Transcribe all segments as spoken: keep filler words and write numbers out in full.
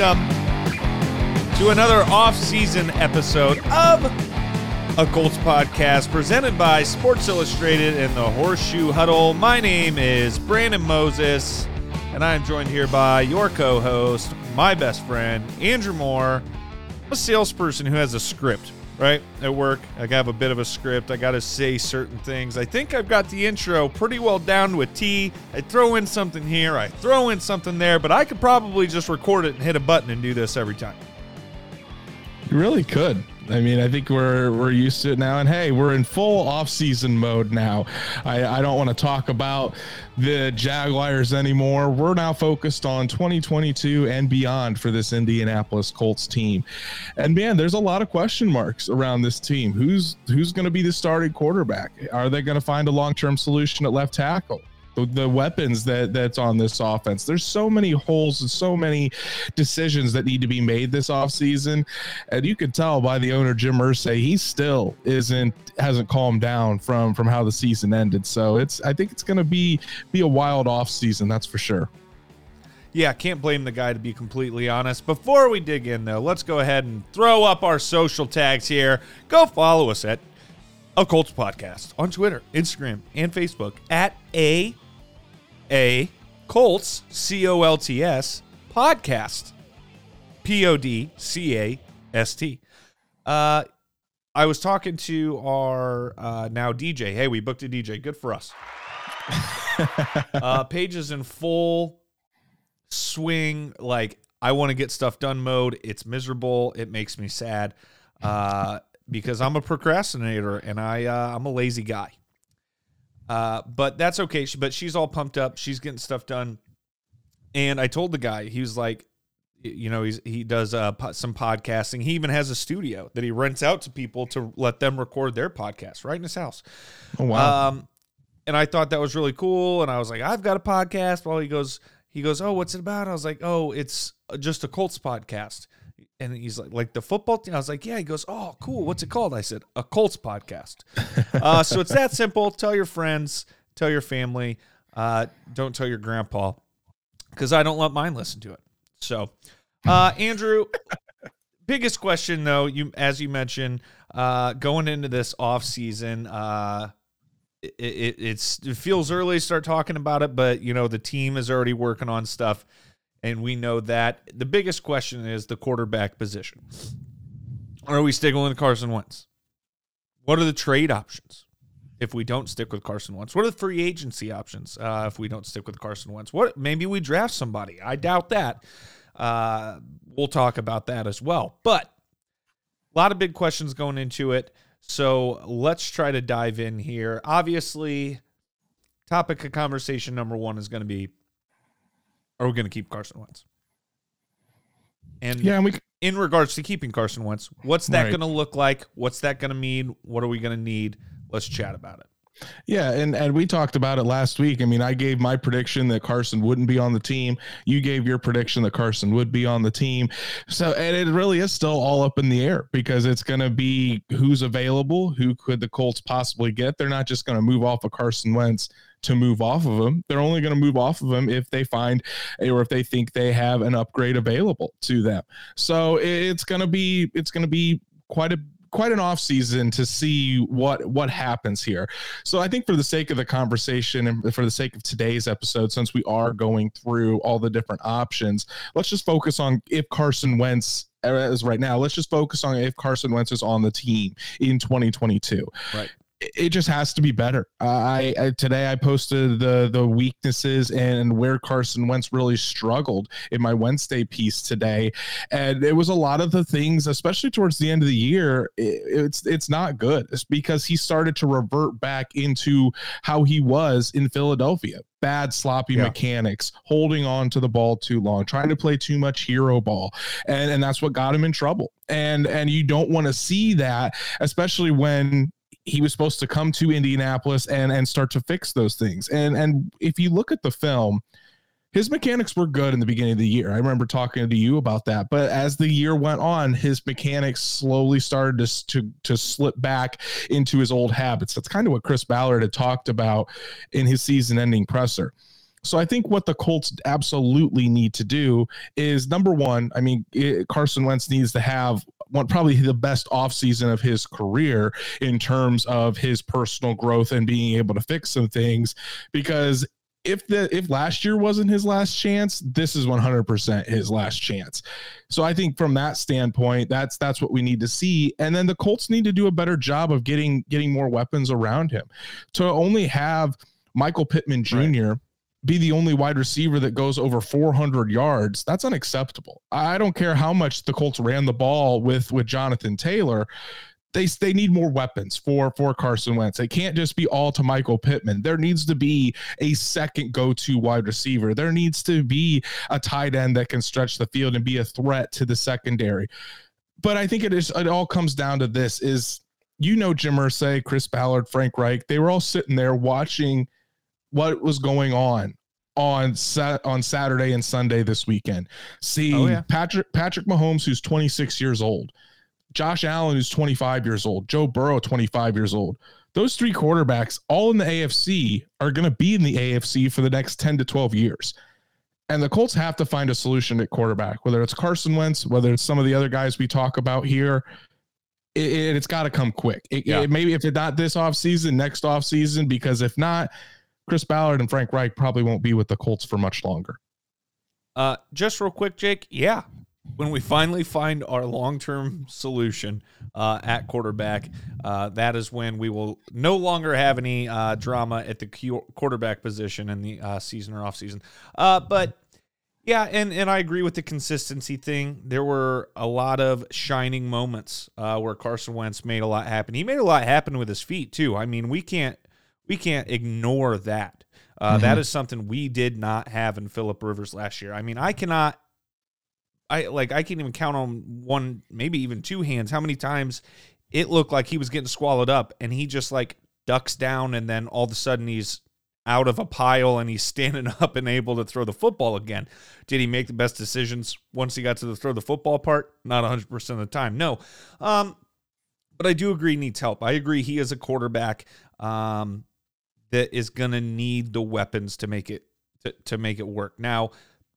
welcome to another off-season episode of a Colts podcast presented by Sports Illustrated and the Horseshoe Huddle. My name is Brandon Moses, and I am joined here by your co-host, my best friend, Andrew Moore. I'm a salesperson who has a script, right? At work, I have a bit of a script. I got to say certain things. I think I've got the intro pretty well down to a T. I throw in something here, I throw in something there, but I could probably just record it and hit a button and do this every time. You really could. I mean, I think we're we're used to it now, and hey, we're in full off-season mode now. I, I don't want to talk about the Jaguars anymore. We're now focused on twenty twenty-two and beyond for this Indianapolis Colts team. And man, there's a lot of question marks around this team. Who's who's going to be the starting quarterback? Are they going to find a long-term solution at left tackle? The, the weapons that that's on this offense. There's so many holes and so many decisions that need to be made this offseason. And you can tell by the owner, Jim Irsay, he still isn't hasn't calmed down from from how the season ended. So it's I think it's going to be be a wild offseason, that's for sure. Yeah, can't blame the guy, to be completely honest. Before we dig in, though, let's go ahead and throw up our social tags here. Go follow us at A Colts Podcast on Twitter, Instagram, and Facebook at A A Colts, C O L T S, podcast, P O D C A S T. Uh, I was talking to our uh, now D J. Hey, we booked a D J. Good for us. uh, Paige is in full swing, like, I want to get stuff done mode. It's miserable. It makes me sad uh, because I'm a procrastinator and I, uh, I'm a lazy guy. Uh, but that's okay. She, but she's all pumped up. She's getting stuff done. And I told the guy, he was like, you know, he's, he does uh, po- some podcasting. He even has a studio that he rents out to people to let them record their podcast right in his house. Oh, wow. Um, and I thought that was really cool. And I was like, I've got a podcast. Well, he goes, he goes, oh, what's it about? I was like, oh, it's just a Colts podcast. And he's like, like the football team? I was like, yeah. He goes, oh, cool. What's it called? I said, A Colts Podcast. uh, so it's that simple. Tell your friends, tell your family. Uh, don't tell your grandpa, because I don't let mine listen to it. So, uh, Andrew, biggest question, though, you as you mentioned, uh, going into this offseason, uh, it, it, it's, it feels early to start talking about it, but, you know, the team is already working on stuff. And we know that the biggest question is the quarterback position. Are we sticking with Carson Wentz? What are the trade options if we don't stick with Carson Wentz? What are the free agency options uh, if we don't stick with Carson Wentz? What maybe we draft somebody. I doubt that. Uh, we'll talk about that as well. But a lot of big questions going into it. So let's try to dive in here. Obviously, topic of conversation number one is going to be, are we going to keep Carson Wentz? And yeah, and we, in regards to keeping Carson Wentz, what's that right. going to look like? What's that going to mean? What are we going to need? Let's chat about it. Yeah, and, and we talked about it last week. I mean, I gave my prediction that Carson wouldn't be on the team. You gave your prediction that Carson would be on the team. So, and it really is still all up in the air because it's going to be who's available, who could the Colts possibly get. They're not just going to move off of Carson Wentz to move off of him. They're only going to move off of him if they find or if they think they have an upgrade available to them. So it's going to be, it's going to be quite a, quite an off season to see what, what happens here. So I think for the sake of the conversation and for the sake of today's episode, since we are going through all the different options, let's just focus on if Carson Wentz as right now, let's just focus on if Carson Wentz is on the team in twenty twenty-two. Right. It just has to be better. Uh, I, I today I posted the the weaknesses and where Carson Wentz really struggled in my Wednesday piece today, and it was a lot of the things, especially towards the end of the year. It, it's it's not good. It's because he started to revert back into how he was in Philadelphia. Bad, sloppy yeah. mechanics, holding on to the ball too long, trying to play too much hero ball, and and that's what got him in trouble. And and you don't want to see that, especially when he was supposed to come to Indianapolis and, and start to fix those things. And, and if you look at the film, his mechanics were good in the beginning of the year. I remember talking to you about that, but as the year went on, his mechanics slowly started to, to, to slip back into his old habits. That's kind of what Chris Ballard had talked about in his season ending presser. So I think what the Colts absolutely need to do is, number one, I mean, it, Carson Wentz needs to have one, probably the best offseason of his career in terms of his personal growth and being able to fix some things, because if the if last year wasn't his last chance, this is one hundred percent his last chance. So I think from that standpoint, that's that's what we need to see. And then the Colts need to do a better job of getting getting more weapons around him. To only have Michael Pittman Junior Right. be the only wide receiver that goes over four hundred yards, that's unacceptable. I don't care how much the Colts ran the ball with with Jonathan Taylor. They, they need more weapons for, for Carson Wentz. It can't just be all to Michael Pittman. There needs to be a second go-to wide receiver. There needs to be a tight end that can stretch the field and be a threat to the secondary. But I think it is, it all comes down to this is, you know, Jim Irsay, Chris Ballard, Frank Reich, they were all sitting there watching what was going on on sat on Saturday and Sunday this weekend. See oh, yeah. Patrick, Patrick Mahomes, who's twenty-six years old, Josh Allen, who's twenty-five years old, Joe Burrow, twenty-five years old. Those three quarterbacks, all in the A F C, are going to be in the A F C for the next ten to twelve years. And the Colts have to find a solution at quarterback, whether it's Carson Wentz, whether it's some of the other guys we talk about here. It, it, it's got to come quick. It, yeah. it, maybe if it's not this offseason, next offseason, because if not, Chris Ballard and Frank Reich probably won't be with the Colts for much longer. Uh, just real quick, Jake. Yeah. When we finally find our long-term solution uh, at quarterback, uh, that is when we will no longer have any uh, drama at the Q- quarterback position in the uh, season or off-season. Uh, but, yeah, and, and I agree with the consistency thing. There were a lot of shining moments uh, where Carson Wentz made a lot happen. He made a lot happen with his feet, too. I mean, we can't we can't ignore that. Uh, mm-hmm. That is something we did not have in Phillip Rivers last year. I mean, I cannot... I like I can't even count on one, maybe even two hands, how many times it looked like he was getting swallowed up and he just like ducks down and then all of a sudden he's out of a pile and he's standing up and able to throw the football again. Did he make the best decisions once he got to the throw the football part? Not one hundred percent of the time, no. Um, but I do agree he needs help. I agree he is a quarterback um, that is going to need the weapons to make it to, to make it work. Now,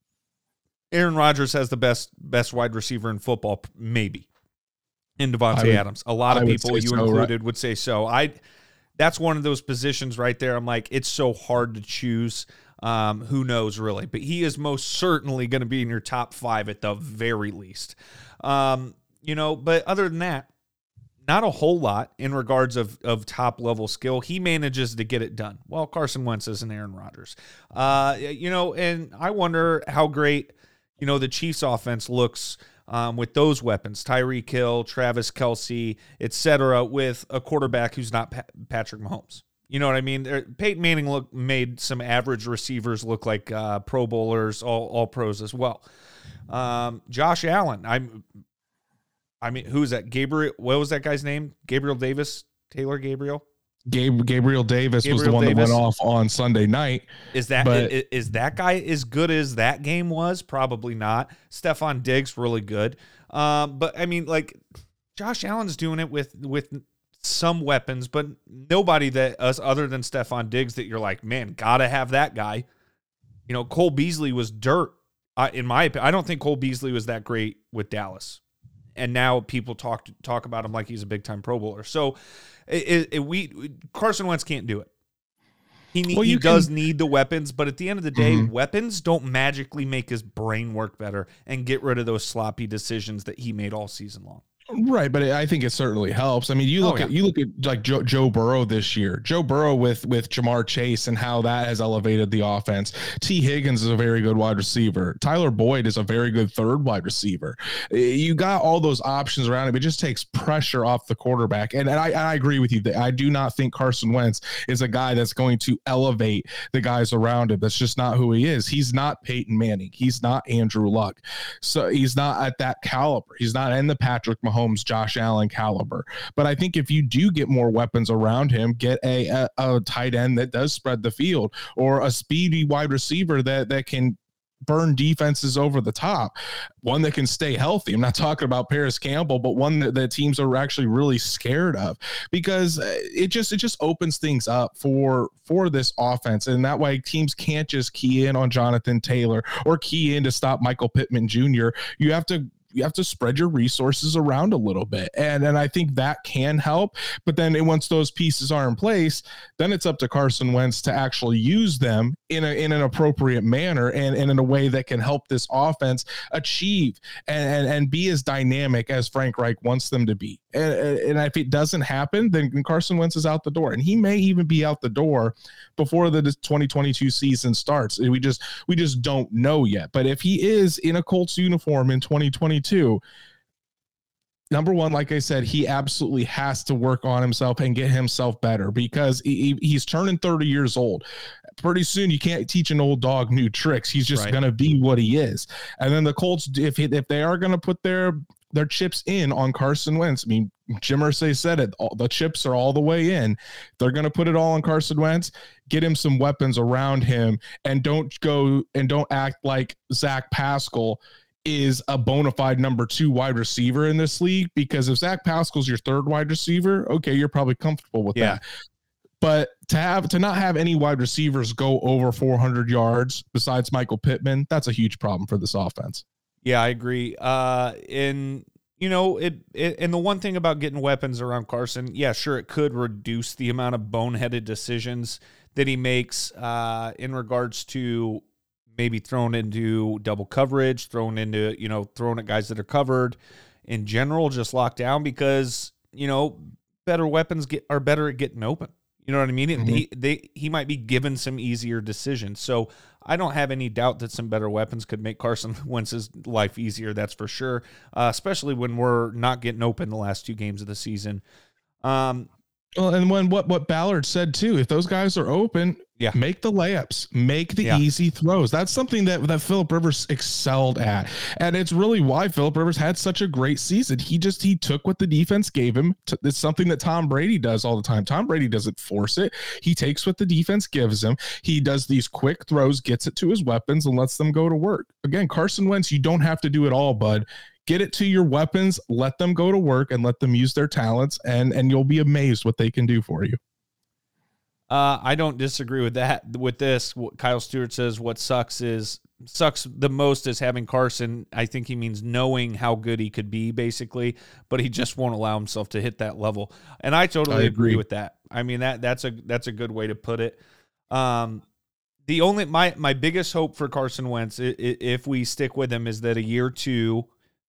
Aaron Rodgers has the best best wide receiver in football, maybe, in Devontae would, Adams. A lot of I people, you so, included, right? would say so. I that's one of those positions right there. I'm like, it's so hard to choose. Um, who knows, really? But he is most certainly going to be in your top five at the very least. Um, you know, but other than that, not a whole lot in regards of, of top-level skill. He manages to get it done. Well, Carson Wentz is an Aaron Rodgers. Uh, you know, and I wonder how great... You know, the Chiefs offense looks um, with those weapons, Tyreek Hill, Travis Kelce, et cetera, with a quarterback who's not pa- Patrick Mahomes. You know what I mean? There, Peyton Manning look, made some average receivers look like uh, Pro Bowlers, all, all pros as well. Um, Josh Allen, I'm, I mean, who's that? Gabriel, what was that guy's name? Gabriel Davis? Taylor Gabriel? Gabe, Gabriel Davis Gabriel was the one Davis. that went off on Sunday night. Is that but, is, is that guy as good as that game was? Probably not. Stephon Diggs, really good. Um, but I mean, like Josh Allen's doing it with with some weapons, but nobody that us other than Stephon Diggs that you're like, man, gotta have that guy. You know, Cole Beasley was dirt. Uh, in my opinion, I don't think Cole Beasley was that great with Dallas. And now people talk talk about him like he's a big time Pro Bowler. So, it, it, we Carson Wentz can't do it. He need, well, he does can, need the weapons, but at the end of the day, mm-hmm. weapons don't magically make his brain work better and get rid of those sloppy decisions that he made all season long. Right, but I think it certainly helps. I mean, you look oh, yeah. at you look at like Joe, Joe Burrow this year. Joe Burrow with with Jamar Chase and how that has elevated the offense. T. Higgins is a very good wide receiver. Tyler Boyd is a very good third wide receiver. You got all those options around him. It just takes pressure off the quarterback. And, and I, I agree with you that I do not think Carson Wentz is a guy that's going to elevate the guys around him. That's just not who he is. He's not Peyton Manning. He's not Andrew Luck. So he's not at that caliber. He's not in the Patrick Mahomes. Mahomes, Josh Allen caliber. But I think if you do get more weapons around him, get a, a, a tight end that does spread the field or a speedy wide receiver that, that can burn defenses over the top, one that can stay healthy. I'm not talking about Paris Campbell, but one that the teams are actually really scared of, because it just it just opens things up for for this offense, and that way teams can't just key in on Jonathan Taylor or key in to stop Michael Pittman Junior You have to you have to spread your resources around a little bit. And, and I think that can help. But then once those pieces are in place, then it's up to Carson Wentz to actually use them in a, in an appropriate manner and, and in a way that can help this offense achieve and, and, and be as dynamic as Frank Reich wants them to be. And, and if it doesn't happen, then Carson Wentz is out the door, and he may even be out the door before the twenty twenty-two season starts. We just, we just don't know yet. But if he is in a Colts uniform in twenty twenty-two, number one, like I said, he absolutely has to work on himself and get himself better, because he, he's turning thirty years old. Pretty soon, you can't teach an old dog new tricks. He's just right. going to be what he is. And then the Colts, if if they are going to put their their chips in on Carson Wentz, I mean, Jim Irsay said it, all, the chips are all the way in. They're going to put it all on Carson Wentz, get him some weapons around him, and don't go and don't act like Zach Pascal is a bona fide number two wide receiver in this league, because if Zach Pascal's your third wide receiver, okay, you're probably comfortable with yeah. that. But to have to not have any wide receivers go over four hundred yards besides Michael Pittman, that's a huge problem for this offense. Yeah, I agree. Uh, and you know, it, it and the one thing about getting weapons around Carson, yeah, sure, it could reduce the amount of boneheaded decisions that he makes uh, in regards to maybe thrown into double coverage, thrown into, you know, thrown at guys that are covered in general, just locked down, because, you know, better weapons get are better at getting open. You know what I mean? Mm-hmm. He, they, he might be given some easier decisions. So I don't have any doubt that some better weapons could make Carson Wentz's life easier. That's for sure, uh, especially when we're not getting open the last two games of the season. Um, Well, and when what, what Ballard said too, if those guys are open, yeah, make the layups, make the yeah. easy throws. That's something that, that Phillip Rivers excelled at. And it's really why Phillip Rivers had such a great season. He just, he took what the defense gave him. To, it's something that Tom Brady does all the time. Tom Brady doesn't force it. He takes what the defense gives him. He does these quick throws, gets it to his weapons, and lets them go to work. Again, Carson Wentz, you don't have to do it all, bud. Get it to your weapons, let them go to work, and let them use their talents, and, and you'll be amazed what they can do for you. Uh, I don't disagree with that. With this, what Kyle Stewart says, what sucks is sucks the most is having Carson. I think he means knowing how good he could be, basically, but he just won't allow himself to hit that level. And I totally I agree. agree with that. I mean, that that's a that's a good way to put it. Um, the only my my biggest hope for Carson Wentz, if we stick with him, is that a year two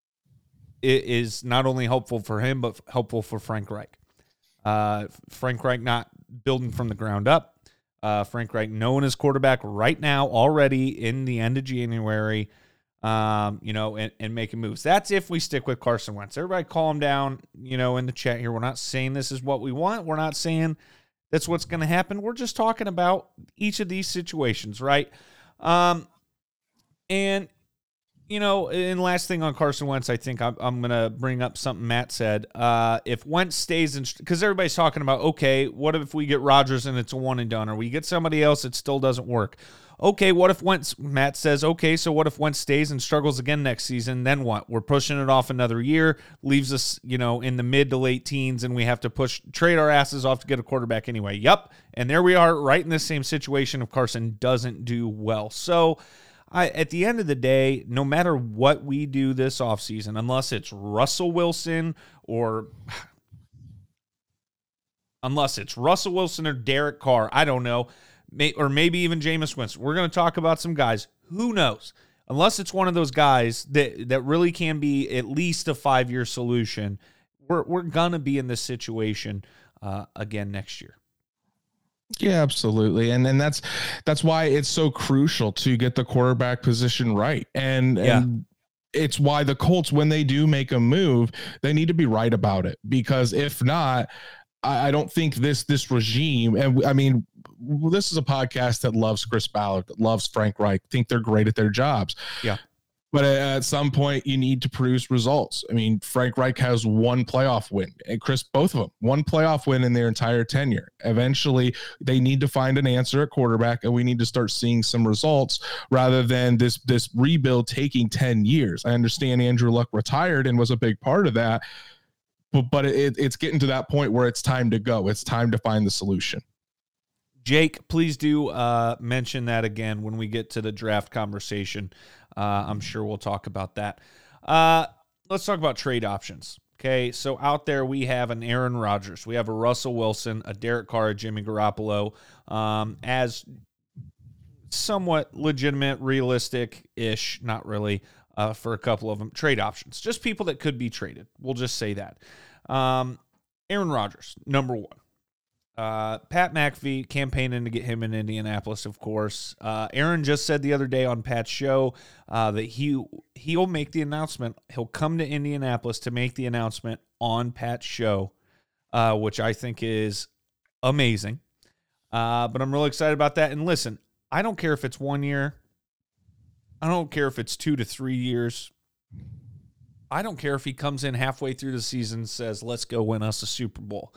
it is not only helpful for him, but helpful for Frank Reich. Uh, Frank Reich not building from the ground up. Uh, Frank Reich knowing his quarterback right now already in the end of January, um, you know, and, and making moves. That's if we stick with Carson Wentz. Everybody calm down, you know, in the chat here. We're not saying this is what we want. We're not saying that's what's going to happen. We're just talking about each of these situations, right? Um, and You know, and last thing on Carson Wentz, I think I'm, I'm going to bring up something Matt said. Uh, if Wentz stays in, because everybody's talking about, okay, what if we get Rodgers and it's a one and done, or we get somebody else that still doesn't work? Okay, what if Wentz, Matt says, okay, so what if Wentz stays and struggles again next season? Then what? We're pushing it off another year, leaves us, you know, in the mid to late teens, and we have to push, trade our asses off to get a quarterback anyway. Yep. And there we are, right in the same situation if Carson doesn't do well. So, I, at the end of the day, no matter what we do this offseason, unless it's Russell Wilson or unless it's Russell Wilson or Derek Carr, I don't know, may, or maybe even Jameis Winston. We're going to talk about some guys. Who knows? Unless it's one of those guys that, that really can be at least a five-year solution, we're we're going to be in this situation uh, again next year. Yeah, absolutely. And and that's that's why it's so crucial to get the quarterback position right. And, yeah. and it's why the Colts, when they do make a move, they need to be right about it. Because if not, I, I don't think this this regime, and I mean, this is a podcast that loves Chris Ballard, that loves Frank Reich, think they're great at their jobs. Yeah. But at some point, you need to produce results. I mean, Frank Reich has one playoff win, and Chris, both of them, one playoff win in their entire tenure. Eventually, they need to find an answer at quarterback, and we need to start seeing some results rather than this this rebuild taking ten years. I understand Andrew Luck retired and was a big part of that, but but it, it's getting to that point where it's time to go. It's time to find the solution. Jake, please do uh, mention that again when we get to the draft conversation. Uh, I'm sure we'll talk about that. Uh, let's talk about trade options. Okay, so out there we have an Aaron Rodgers, we have a Russell Wilson, a Derek Carr, a Jimmy Garoppolo, um, as somewhat legitimate, realistic-ish, not really, uh, for a couple of them, trade options. Just people that could be traded. We'll just say that. Um, Aaron Rodgers, number one. Uh, Pat McAfee campaigning to get him in Indianapolis, of course. Uh, Aaron just said the other day on Pat's show uh, that he, he'll make the announcement. He'll come to Indianapolis to make the announcement on Pat's show, uh, which I think is amazing. Uh, but I'm really excited about that. And listen, I don't care if it's one year. I don't care if it's two to three years. I don't care if he comes in halfway through the season and says, let's go win us a Super Bowl.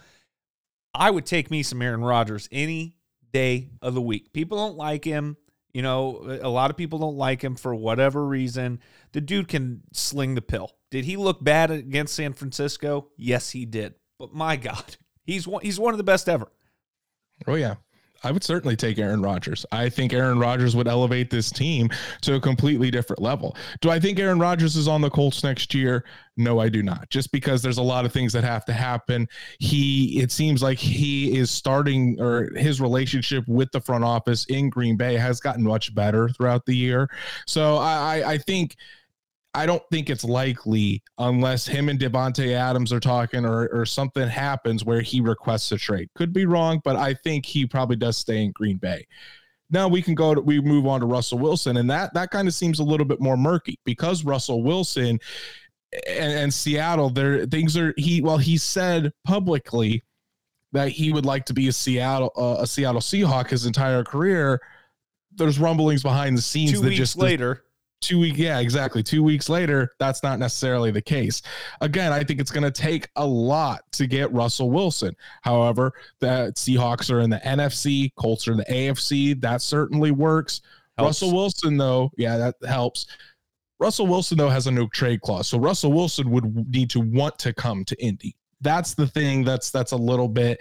I would take me some Aaron Rodgers any day of the week. People don't like him. You know, a lot of people don't like him for whatever reason. The dude can sling the pill. Did he look bad against San Francisco? Yes, he did. But my God, he's one, he's one of the best ever. Oh, yeah. I would certainly take Aaron Rodgers. I think Aaron Rodgers would elevate this team to a completely different level. Do I think Aaron Rodgers is on the Colts next year? No, I do not. Just because there's a lot of things that have to happen. He, it seems like he is starting, or his relationship with the front office in Green Bay has gotten much better throughout the year. So I, I think I don't think it's likely unless him and Devontae Adams are talking or, or something happens where he requests a trade. Could be wrong, but I think he probably does stay in Green Bay. Now we can go to, we move on to Russell Wilson, and that, that kind of seems a little bit more murky because Russell Wilson and, and Seattle, there things are, he, well, he said publicly that he would like to be a Seattle, uh, a Seattle Seahawk his entire career. There's rumblings behind the scenes Two that weeks just later. Two weeks, yeah, exactly. Two weeks later, that's not necessarily the case. Again, I think it's going to take a lot to get Russell Wilson. However, the Seahawks are in the N F C, Colts are in the A F C. That certainly works. Helps. Russell Wilson, though, yeah, that helps. Russell Wilson, though, has a no trade clause, so Russell Wilson would need to want to come to Indy. That's the thing that's that's a little bit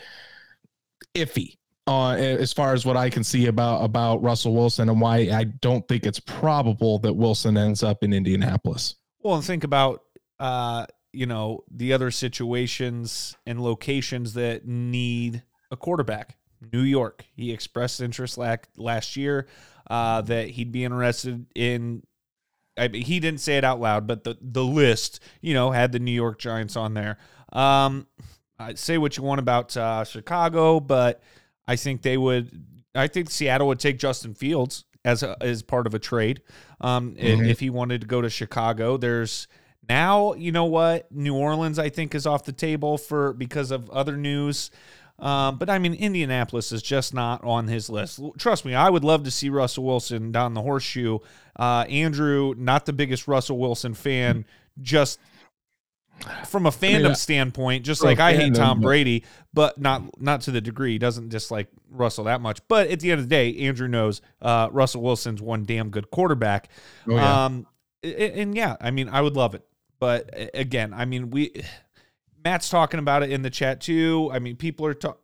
iffy. Uh, as far as what I can see about, about Russell Wilson and why I don't think it's probable that Wilson ends up in Indianapolis. Well, and think about, uh, you know, the other situations and locations that need a quarterback. New York, he expressed interest last, last year uh, that he'd be interested in. I mean, he didn't say it out loud, but the, the list, you know, had the New York Giants on there. Um, I'd say what you want about uh, Chicago, but I think they would. I think Seattle would take Justin Fields as a, as part of a trade. Um, mm-hmm. if, if he wanted to go to Chicago, there's now, you know what, New Orleans I think is off the table for because of other news. Um, but I mean, Indianapolis is just not on his list. Trust me, I would love to see Russell Wilson down the horseshoe. Uh, Andrew, not the biggest Russell Wilson fan, just. From a fandom I mean, standpoint, just like I hate Tom Brady, but not not to the degree. He doesn't dislike Russell that much. But at the end of the day, Andrew knows uh, Russell Wilson's one damn good quarterback. Oh, yeah. Um, and, and yeah, I mean, I would love it. But again, I mean, we Matt's talking about it in the chat too. I mean, people are talking.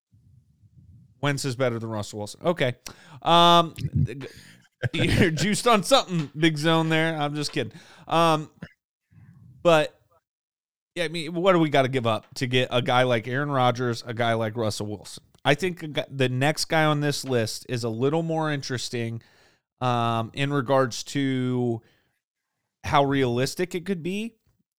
Wentz is better than Russell Wilson. Okay. Um, you're juiced on something, Big Zone there. I'm just kidding. Um, but. Yeah, I mean, what do we got to give up to get a guy like Aaron Rodgers, a guy like Russell Wilson? I think the next guy on this list is a little more interesting um, in regards to how realistic it could be,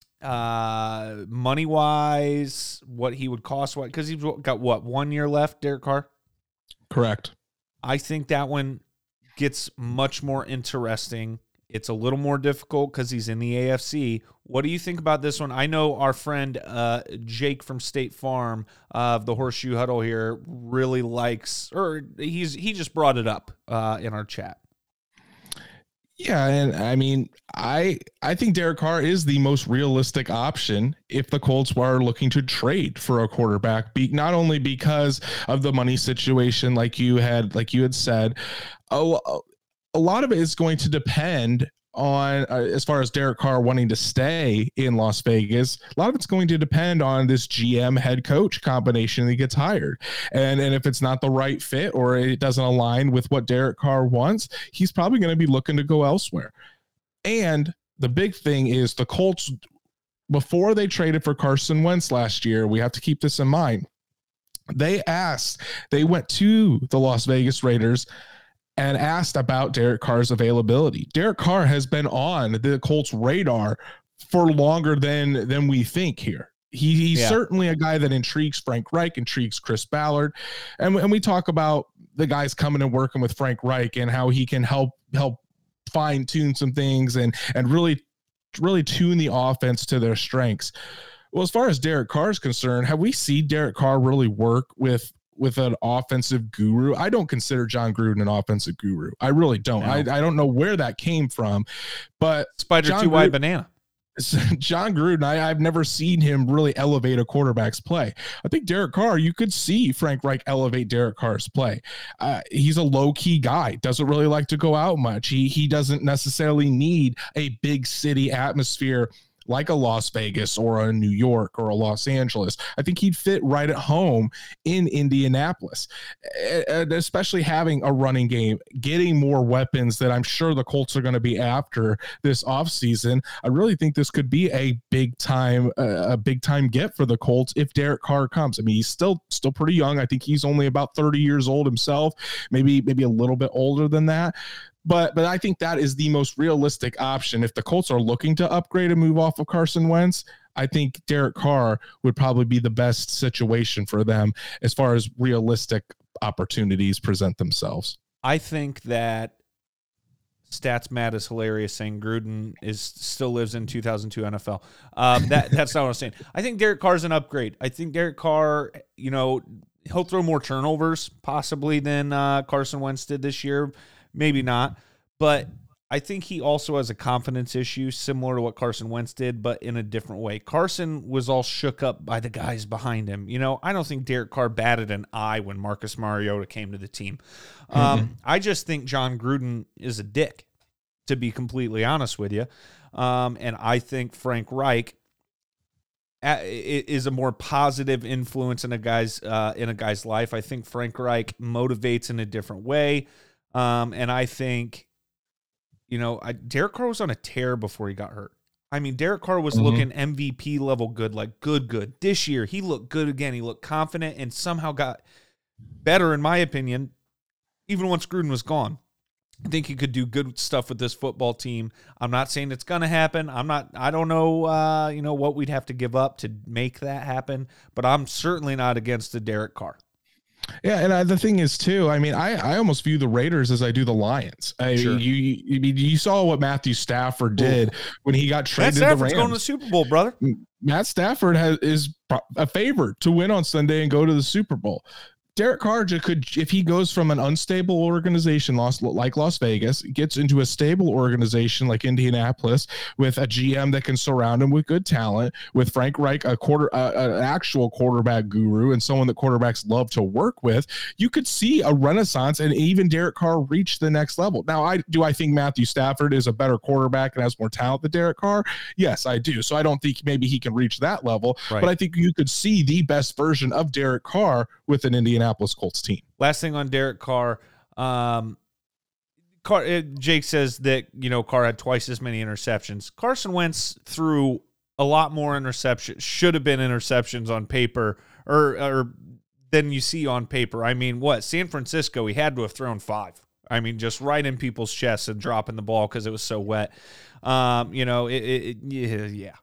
uh, money-wise, what he would cost, what because he's got, what, one year left, Derek Carr? Correct. I think that one gets much more interesting. It's a little more difficult because he's in the A F C. What do you think about this one? I know our friend uh, Jake from State Farm of uh, the Horseshoe Huddle here really likes, or he's he just brought it up uh, in our chat. Yeah, and I mean, I I think Derek Carr is the most realistic option if the Colts are looking to trade for a quarterback. Be, not only because of the money situation, like you had like you had said, a, a lot of it is going to depend on uh, as far as Derek Carr wanting to stay in Las Vegas. A lot of it's going to depend on this G M head coach combination that gets hired. And, and if it's not the right fit or it doesn't align with what Derek Carr wants, he's probably going to be looking to go elsewhere. And the big thing is the Colts, before they traded for Carson Wentz last year, we have to keep this in mind. They asked, they went to the Las Vegas Raiders and asked about Derek Carr's availability. Derek Carr has been on the Colts radar for longer than than we think here. He, he's yeah. certainly a guy that intrigues Frank Reich, intrigues Chris Ballard. And, and we talk about the guys coming and working with Frank Reich and how he can help help fine tune some things and and really, really tune the offense to their strengths. Well, as far as Derek Carr is concerned, have we seen Derek Carr really work with with an offensive guru? I don't consider John Gruden an offensive guru. I really don't. No. I, I don't know where that came from, but Spider John too wide banana. John Gruden, I, I've never seen him really elevate a quarterback's play. I think Derek Carr, you could see Frank Reich elevate Derek Carr's play. Uh, he's a low-key guy, doesn't really like to go out much. He, he doesn't necessarily need a big city atmosphere like a Las Vegas or a New York or a Los Angeles. I think he'd fit right at home in Indianapolis, and especially having a running game, getting more weapons that I'm sure the Colts are going to be after this offseason. I really think this could be a big time, uh, a big time get for the Colts if Derek Carr comes. I mean, he's still, still pretty young. I think he's only about thirty years old himself, maybe, maybe a little bit older than that. But but I think that is the most realistic option. If the Colts are looking to upgrade and move off of Carson Wentz, I think Derek Carr would probably be the best situation for them as far as realistic opportunities present themselves. I think that Stats Matt is hilarious saying Gruden is still lives in two thousand two N F L. Um, that that's not what I'm saying. I think Derek Carr's an upgrade. I think Derek Carr, you know, he'll throw more turnovers possibly than uh, Carson Wentz did this year. Maybe not, but I think he also has a confidence issue similar to what Carson Wentz did, but in a different way. Carson was all shook up by the guys behind him. You know, I don't think Derek Carr batted an eye when Marcus Mariota came to the team. Mm-hmm. Um, I just think John Gruden is a dick, to be completely honest with you. Um, and I think Frank Reich is a more positive influence in a guy's uh, in a guy's life. I think Frank Reich motivates in a different way. Um, and I think, you know, I, Derek Carr was on a tear before he got hurt. I mean, Derek Carr was mm-hmm. looking M V P level good, like good, good. This year, he looked good again. He looked confident and somehow got better, in my opinion, even once Gruden was gone. I think he could do good stuff with this football team. I'm not saying it's going to happen. I'm not, I don't know, uh, you know, what we'd have to give up to make that happen, but I'm certainly not against the Derek Carr. Yeah, and I, the thing is too, I mean, I, I almost view the Raiders as I do the Lions. I sure. mean, you, you you saw what Matthew Stafford did Ooh. when he got traded to the Rams. Going to the Super Bowl, brother. Matt Stafford has is a favorite to win on Sunday and go to the Super Bowl. Derek Carr could, if he goes from an unstable organization like Las Vegas, gets into a stable organization like Indianapolis with a G M that can surround him with good talent, with Frank Reich, a quarter, uh, an actual quarterback guru and someone that quarterbacks love to work with, you could see a renaissance and even Derek Carr reach the next level. Now, I do I think Matthew Stafford is a better quarterback and has more talent than Derek Carr? Yes, I do. So I don't think maybe he can reach that level, right. But I think you could see the best version of Derek Carr with an Indianapolis Colts team. Last thing on Derek Carr, um, Carr Jake says that, you know, Carr had twice as many interceptions. Carson Wentz threw a lot more interceptions, should have been interceptions on paper, or, or than you see on paper. I mean, what, San Francisco, he had to have thrown five. I mean, just right in people's chests and dropping the ball because it was so wet. Um, you know, it, it, it yeah.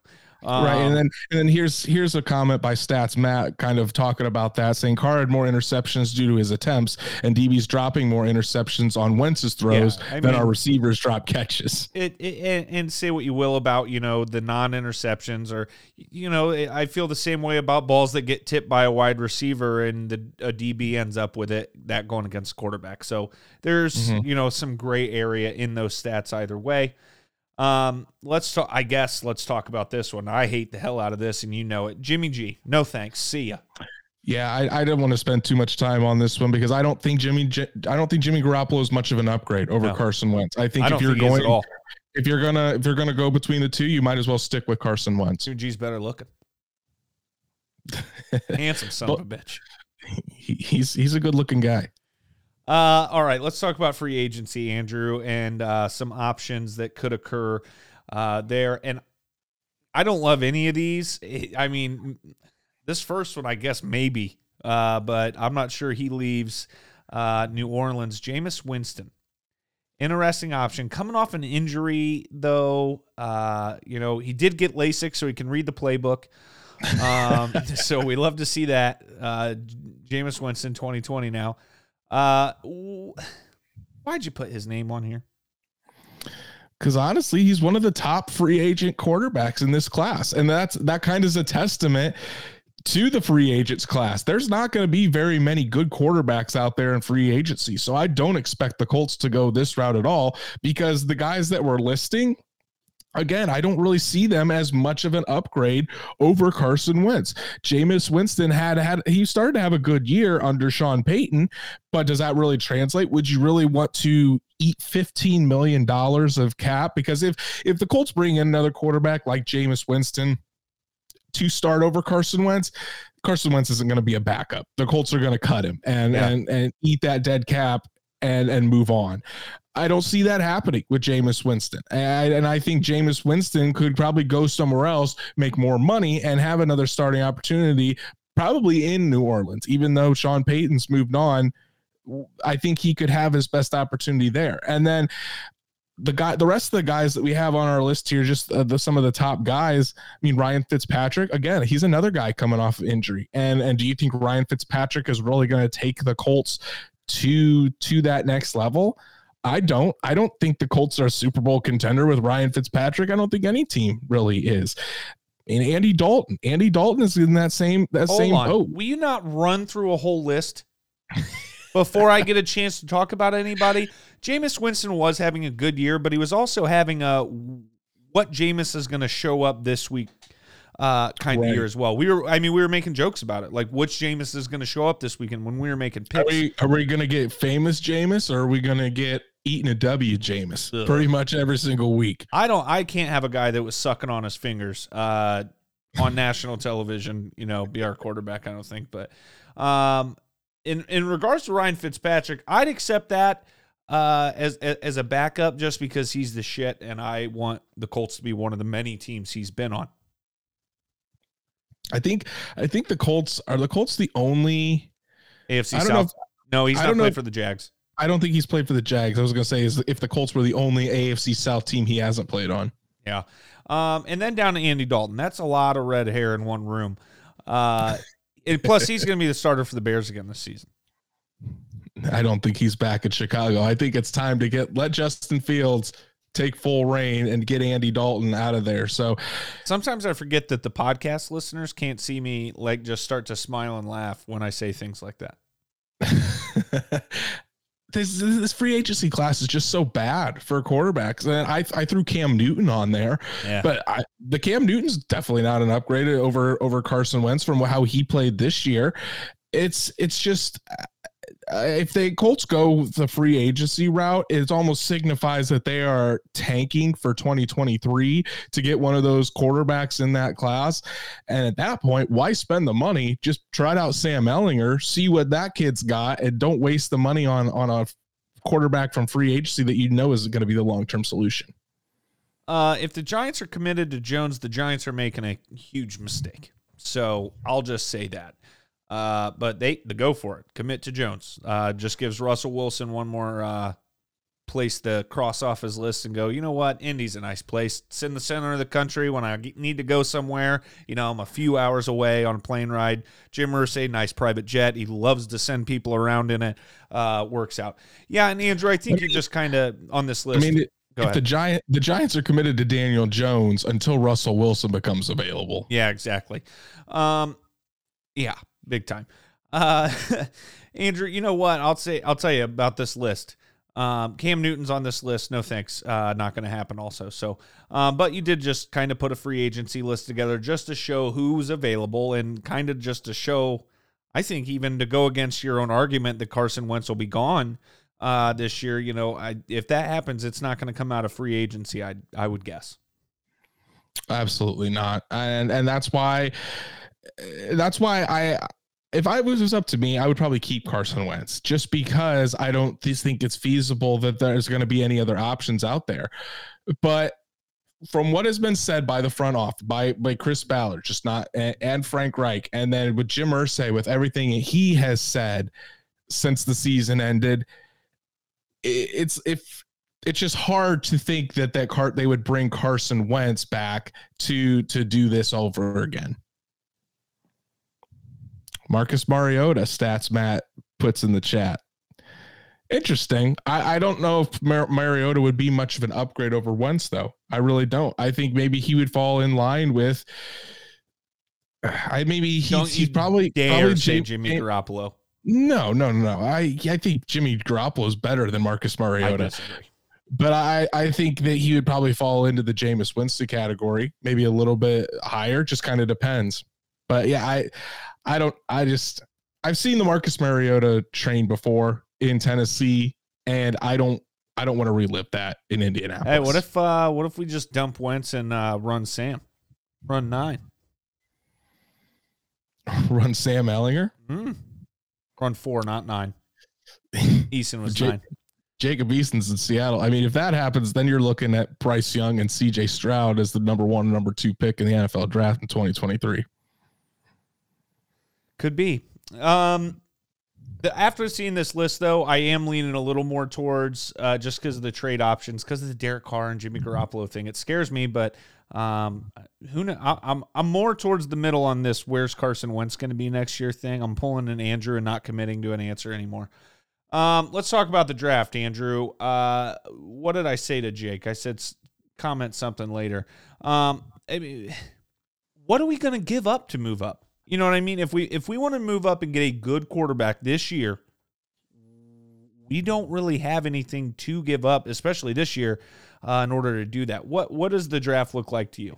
Um, right, and then and then here's here's a comment by Stats Matt, kind of talking about that, saying Carr had more interceptions due to his attempts, and D B's dropping more interceptions on Wentz's throws Yeah, I than mean- our receivers drop catches. It, it and, and say what you will about, you know, the non-interceptions, or, you know, I feel the same way about balls that get tipped by a wide receiver and the a D B ends up with it, that going against quarterback. So there's, Mhm. you know, some gray area in those stats either way. Um, let's talk, I guess let's talk about this one. I hate the hell out of this, and you know it. Jimmy G, no thanks. See ya. Yeah, I, I didn't want to spend too much time on this one because I don't think Jimmy J- I don't think Jimmy Garoppolo is much of an upgrade over No. Carson Wentz. I think I if don't you're think he is going at all. if you're gonna if you're gonna go between the two, you might as well stick with Carson Wentz. Jimmy G's better looking. Handsome son of a bitch. He, he's he's a good looking guy. Uh, all right, let's talk about free agency, Andrew, and uh, some options that could occur uh, there. And I don't love any of these. I mean, this first one, I guess, maybe, uh, but I'm not sure he leaves uh, New Orleans. Jameis Winston, interesting option. Coming off an injury, though, uh, you know, he did get LASIK, so he can read the playbook. Um, so we love to see that. Uh, Jameis Winston, twenty twenty now. Uh, why'd you put his name on here? Because honestly, he's one of the top free agent quarterbacks in this class, and that's that kind of is a testament to the free agents class. There's not going to be very many good quarterbacks out there in free agency, so I don't expect the Colts to go this route at all. Because the guys that we're listing, again, I don't really see them as much of an upgrade over Carson Wentz. Jameis Winston had had he started to have a good year under Sean Payton, but does that really translate? Would you really want to eat fifteen million dollars of cap? Because if if the Colts bring in another quarterback like Jameis Winston to start over Carson Wentz, Carson Wentz isn't going to be a backup. The Colts are going to cut him and Yeah. and and eat that dead cap and and move on. I don't see that happening with Jameis Winston. And, and I think Jameis Winston could probably go somewhere else, make more money, and have another starting opportunity, probably in New Orleans. Even though Sean Payton's moved on, I think he could have his best opportunity there. And then the guy, the rest of the guys that we have on our list here, just uh, the, some of the top guys. I mean, Ryan Fitzpatrick, again, he's another guy coming off of injury. And, and do you think Ryan Fitzpatrick is really going to take the Colts to, to that next level? I don't. I don't think the Colts are a Super Bowl contender with Ryan Fitzpatrick. I don't think any team really is. And Andy Dalton. Andy Dalton is in that same that Hold same on. boat. Will you not run through a whole list before I get a chance to talk about anybody? Jameis Winston was having a good year, but he was also having a what Jameis is going to show up this week uh, kind Right. of year as well. We were, I mean, we were making jokes about it, like which Jameis is going to show up this weekend when we were making Are picks. we are we gonna get famous Jameis, or are we gonna get eating a W Jameis Ugh. pretty much every single week? I don't. I can't have a guy that was sucking on his fingers uh, on national television. You know, be our quarterback. I don't think. But um, in in regards to Ryan Fitzpatrick, I'd accept that uh, as as a backup just because he's the shit, and I want the Colts to be one of the many teams he's been on. I think I think the Colts are the Colts the only. A F C I don't know South. no, he's I not don't know played if- for the Jags. I don't think he's played for the Jags. I was gonna say is if the Colts were the only A F C South team he hasn't played on. Yeah. Um, and then down to Andy Dalton. That's a lot of red hair in one room. Uh, and plus, he's going to be the starter for the Bears again this season. I don't think he's back in Chicago. I think it's time to get let Justin Fields take full reign and get Andy Dalton out of there. So Sometimes I forget that the podcast listeners can't see me like just start to smile and laugh when I say things like that. this this free agency class is just so bad for quarterbacks. And I I threw Cam Newton on there, Yeah. but I, the Cam Newton's definitely not an upgrade over over Carson Wentz from how he played this year. It's it's just uh, if the Colts go the free agency route, it almost signifies that they are tanking for twenty twenty-three to get one of those quarterbacks in that class. And at that point, why spend the money? Just try out Sam Ellinger, see what that kid's got, and don't waste the money on, on a quarterback from free agency that you know is going to be the long-term solution. Uh, if the Giants are committed to Jones, the Giants are making a huge mistake. So I'll just say that. Uh, but they, they go for it. Commit to Jones. Uh, just gives Russell Wilson one more uh, place the cross off his list and go, you know what, Indy's a nice place. It's in the center of the country. When I need to go somewhere, you know, I'm a few hours away on a plane ride. Jim Irsay, nice private jet. He loves to send people around in it. Uh, works out. Yeah, and Andrew, I think I mean, you're just kind of on this list. I mean, go if ahead. the Giant, the Giants are committed to Daniel Jones until Russell Wilson becomes available. Yeah, exactly. Um, yeah, big time. Uh, Andrew, you know what? I'll say, I'll tell you about this list. Um, Cam Newton's on this list. No thanks. Uh, not going to happen also. So, um, but you did just kind of put a free agency list together just to show who's available and kind of just to show, I think, even to go against your own argument that Carson Wentz will be gone uh, this year. You know, I, if that happens, it's not going to come out of free agency. I I would guess. Absolutely not. And, and that's why, that's why I, if I was, it was up to me, I would probably keep Carson Wentz just because I don't think it's feasible that there's going to be any other options out there. But from what has been said by the front office, by, by Chris Ballard, just not, and, and Frank Reich, and then with Jim Irsay, with everything he has said since the season ended, it, it's, if it's just hard to think that that cart, they would bring Carson Wentz back to, to do this over again. Marcus Mariota stats Matt puts in the chat. Interesting. I, I don't know if Mar- Mariota would be much of an upgrade over Wentz, though. I really don't. I think maybe he would fall in line with. I maybe he's, he's probably dare probably say Jim, Jimmy Garoppolo. No, no, no, no. I I think Jimmy Garoppolo is better than Marcus Mariota. I But I, I think that he would probably fall into the Jameis Winston category, maybe a little bit higher. Just kind of depends. But yeah, I. I don't, I just, I've seen the Marcus Mariota train before in Tennessee, and I don't, I don't want to relive that in Indianapolis. Hey, what if, uh, what if we just dump Wentz and uh, run Sam? Run nine. Run Sam Ehlinger? Mm. Run four, not nine. Eason was J- nine. Jacob Eason's in Seattle. I mean, if that happens, then you're looking at Bryce Young and C J Stroud as the number one and number two pick in the N F L draft in twenty twenty-three. Could be. Um, the, after seeing this list, though, I am leaning a little more towards uh, just because of the trade options, because of the Derek Carr and Jimmy Garoppolo thing. It scares me, but um, who know? I, I'm I'm more towards the middle on this. Where's Carson Wentz going to be next year thing? I'm pulling an Andrew and not committing to an answer anymore. Um, let's talk about the draft, Andrew. Uh, what did I say to Jake? I said comment something later. Um, I mean, what are we going to give up to move up? You know what I mean? If we if we want to move up and get a good quarterback this year, we don't really have anything to give up, especially this year, uh, in order to do that. What what does the draft look like to you?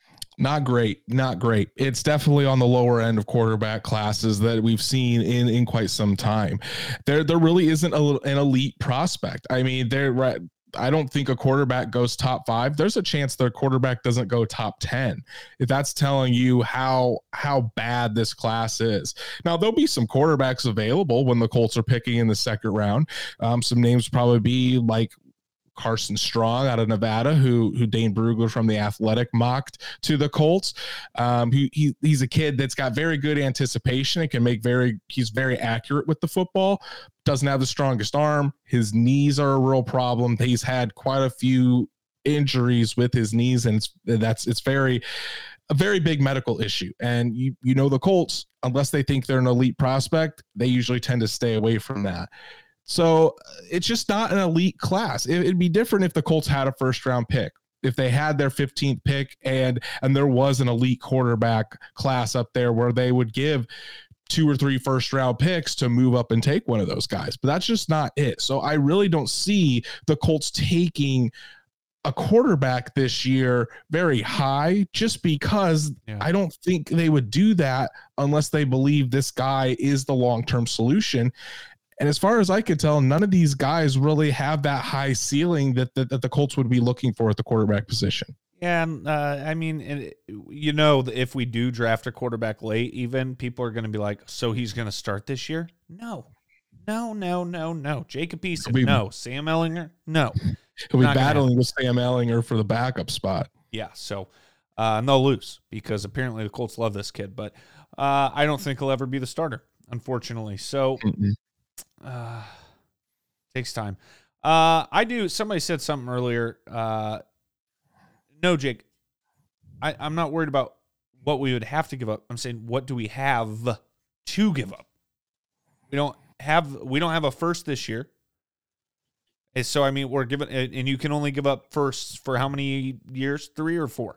Not great, not great. It's definitely on the lower end of quarterback classes that we've seen in, in quite some time. There there really isn't a, an elite prospect. I mean, they're right. I don't think a quarterback goes top five. There's a chance their quarterback doesn't go top ten. If that's telling you how how bad this class is. Now, there'll be some quarterbacks available when the Colts are picking in the second round. Um, some names probably be like Carson Strong out of Nevada, who who Dane Brugler from The Athletic mocked to the Colts. Um, he, he he's a kid that's got very good anticipation and can make very he's very accurate with the football. Doesn't have the strongest arm. His knees are a real problem. He's had quite a few injuries with his knees, and it's, that's it's very a very big medical issue. And you you know the Colts, unless they think they're an elite prospect, they usually tend to stay away from that. So it's just not an elite class. It, it'd be different if the Colts had a first round pick, if they had their fifteenth pick and and there was an elite quarterback class up there where they would give two or three first round picks to move up and take one of those guys. But that's just not it. So I really don't see the Colts taking a quarterback this year very high, just because yeah. I don't think they would do that unless they believe this guy is the long-term solution. And as far as I could tell, none of these guys really have that high ceiling that, that, that the Colts would be looking for at the quarterback position. Yeah, uh, I mean, it, you know, if we do draft a quarterback late, even people are going to be like, so he's going to start this year? No, no, no, no, no. Jacob Eason, be, no. Sam Ehlinger, no. He'll be battling with Sam Ehlinger for the backup spot. Yeah, so uh, and they'll lose because apparently the Colts love this kid, but uh, I don't think he'll ever be the starter, unfortunately. So uh, takes time. Uh, I do. Somebody said something earlier. Uh, no, Jake, I, I'm not worried about what we would have to give up. I'm saying, what do we have to give up? We don't have, we don't have a first this year. And so, I mean, we're given, and you can only give up firsts for how many years? Three or four?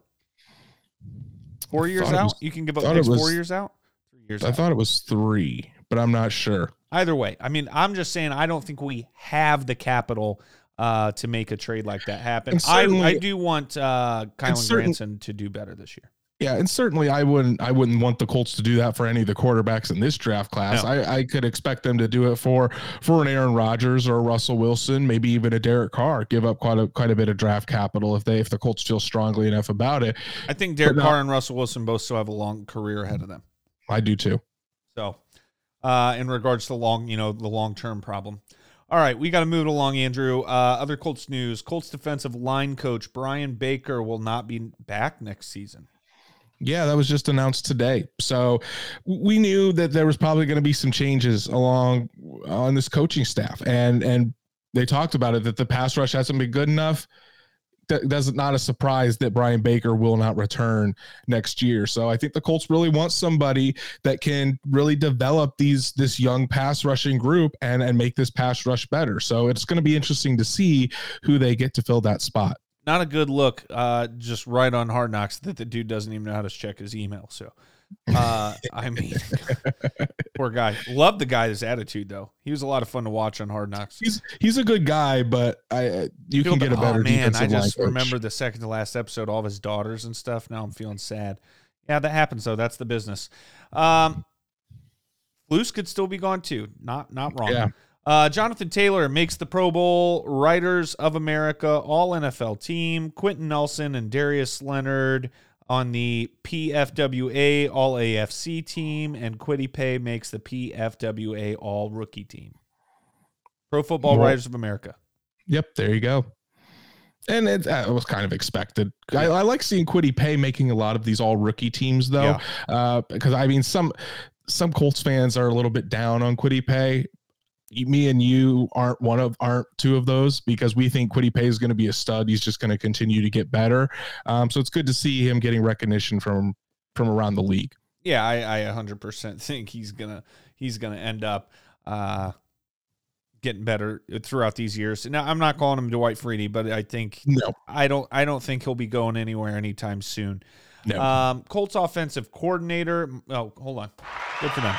Four years out? Was, you can give up picks was, four years out? Three years I out. thought it was three, but I'm not sure. Either way, I mean, I'm just saying I don't think we have the capital uh, to make a trade like that happen. I, I do want uh, Kylan certain, Granson to do better this year. Yeah, and certainly I wouldn't I wouldn't want the Colts to do that for any of the quarterbacks in this draft class. No. I, I could expect them to do it for for an Aaron Rodgers or a Russell Wilson, maybe even a Derek Carr. Give up quite a quite a bit of draft capital if they if the Colts feel strongly enough about it. I think Derek Carr and Russell Wilson both still have a long career ahead of them. I do too. So, uh, in regards to long, you know, the long term problem. All right, we got to move it along, Andrew. Uh, other Colts news: Colts defensive line coach Brian Baker will not be back next season. Yeah, that was just announced today. So we knew that there was probably going to be some changes along on this coaching staff, and and they talked about it that the pass rush hasn't been good enough. That that's not a surprise that Brian Baker will not return next year. So I think the Colts really want somebody that can really develop these this young pass rushing group and and make this pass rush better. So it's going to be interesting to see who they get to fill that spot. Not a good look, uh, just right on Hard Knocks that the dude doesn't even know how to check his email. So, uh, I mean, poor guy. Love the guy's attitude though. He was a lot of fun to watch on Hard Knocks. He's he's a good guy, but I you can get a better. Oh man, I just remember the second to last episode, all of his daughters and stuff. Now I'm feeling sad. Yeah, that happens though. That's the business. Um, Flus could still be gone too. Not not wrong. Yeah. Uh, Jonathan Taylor makes the Pro Bowl. Writers of America, all N F L team. Quentin Nelson and Darius Leonard on the P F W A All A F C team, and Kwity Paye makes the P F W A All Rookie team. Pro Football well, Writers of America. Yep, there you go. And it, uh, it was kind of expected. I, I like seeing Kwity Paye making a lot of these All Rookie teams, though, yeah. uh, because I mean some some Colts fans are a little bit down on Kwity Paye. Me and you aren't one of aren't two of those because we think Kwity Paye is going to be a stud. He's just going to continue to get better. Um, so it's good to see him getting recognition from from around the league. Yeah, I, I one hundred percent think he's gonna he's gonna end up uh, getting better throughout these years. Now I'm not calling him Dwight Freeney, but I think no, I don't I don't think he'll be going anywhere anytime soon. No. Um, Colts offensive coordinator. Oh, hold on. Good for them.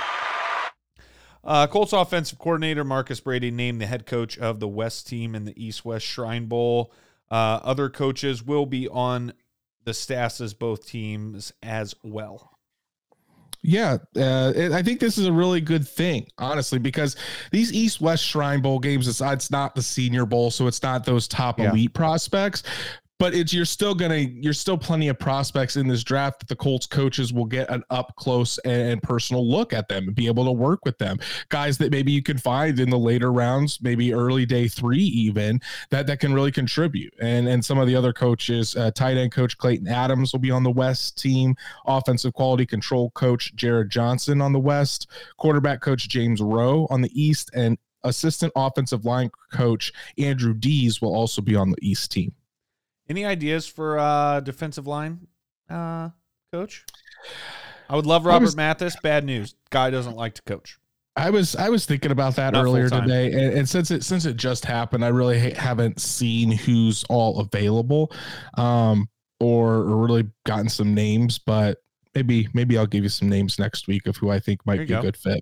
Uh, Colts offensive coordinator Marcus Brady named the head coach of the West team in the East-West Shrine Bowl. Uh, other coaches will be on the staffs as both teams as well. Yeah, uh, I think this is a really good thing, honestly, because these East-West Shrine Bowl games, it's, it's not the Senior Bowl, so it's not those top yeah. elite prospects. But it's you're still gonna you're still plenty of prospects in this draft that the Colts coaches will get an up close and personal look at them and be able to work with them. Guys that maybe you can find in the later rounds, maybe early day three even, that that can really contribute. And and some of the other coaches, uh, tight end coach Clayton Adams will be on the West team, offensive quality control coach Jared Johnson on the West, quarterback coach James Rowe on the East, and assistant offensive line coach Andrew Dees will also be on the East team. Any ideas for uh, defensive line, uh, coach? I would love Robert was, Mathis. Bad news. Guy doesn't like to coach. I was I was thinking about that Not earlier today, and, and since it since it just happened, I really ha- haven't seen who's all available, um, or, or really gotten some names. But maybe maybe I'll give you some names next week of who I think might be go. a good fit.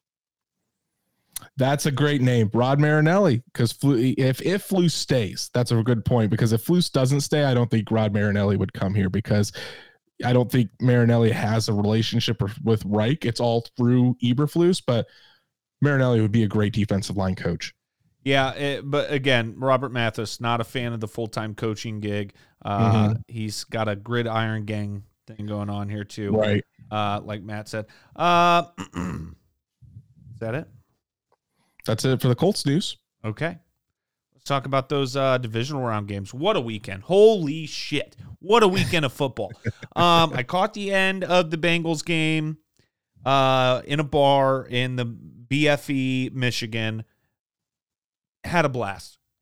That's a great name, Rod Marinelli, because if if Flus stays, that's a good point, because if Flus doesn't stay, I don't think Rod Marinelli would come here, because I don't think Marinelli has a relationship with Reich. It's all through Eberflus, but Marinelli would be a great defensive line coach. Yeah, it, but again, Robert Mathis, not a fan of the full-time coaching gig. Uh, mm-hmm. He's got a gridiron gang thing going on here too, right? Uh, like Matt said. Uh, is that it? That's it for the Colts news. Okay. Let's talk about those uh, divisional round games. What a weekend. Holy shit. What a weekend of football. Um, I caught the end of the Bengals game uh, in a bar in the B F E, Michigan. Had a blast.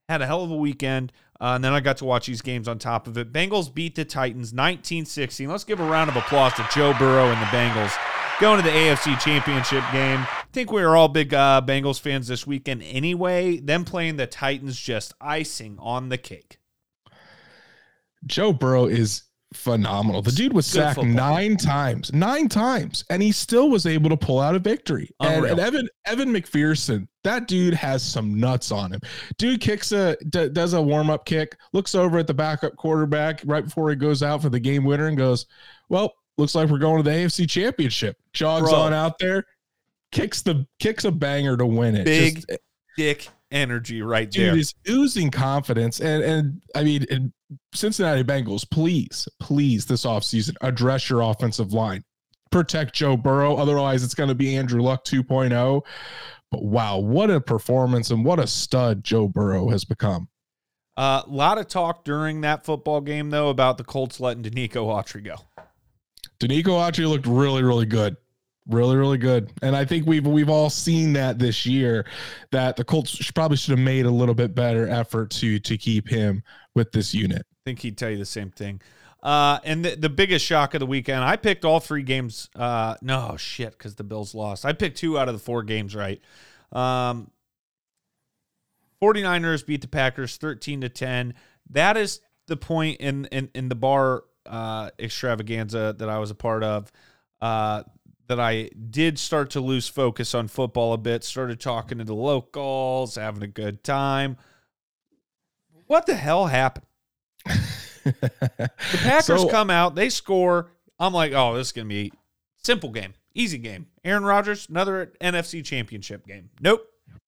Had a hell of a weekend. Uh, and then I got to watch these games on top of it. Bengals beat the Titans nineteen sixteen. Let's give a round of applause to Joe Burrow and the Bengals going to the A F C Championship game. I think we were all big uh, Bengals fans this weekend anyway. Them playing the Titans, just icing on the cake. Joe Burrow is phenomenal. The dude was Good sacked football. nine times, nine times, and he still was able to pull out a victory. And, and Evan Evan McPherson, that dude has some nuts on him. Dude kicks a d- does a warm up kick, looks over at the backup quarterback right before he goes out for the game winner, and goes, "Well, looks like we're going to the A F C Championship." Jogs Bro. on out there, kicks the kicks a banger to win it. Big Just, dick energy right dude there. is oozing confidence. And and I mean, and Cincinnati Bengals, please, please, this offseason, address your offensive line. Protect Joe Burrow. Otherwise, it's going to be Andrew Luck two point oh. But wow, what a performance and what a stud Joe Burrow has become. A uh, lot of talk during that football game, though, about the Colts letting Danico Autry go. Danico Autry looked really, really good. Really, really good. And I think we've we've all seen that this year, that the Colts should, probably should have made a little bit better effort to to keep him with this unit. I think he'd tell you the same thing. Uh, and the, the biggest shock of the weekend, I picked all three games. Uh, no, shit, because the Bills lost. I picked two out of the four games right. Um, 49ers beat the Packers thirteen to ten. That is the point in, in, in the bar uh, extravaganza that I was a part of, uh, that I did start to lose focus on football a bit, started talking to the locals, having a good time. What the hell happened? The Packers So- come out, they score. I'm like, oh, this is going to be simple game, easy game. Aaron Rodgers, another N F C Championship game. Nope.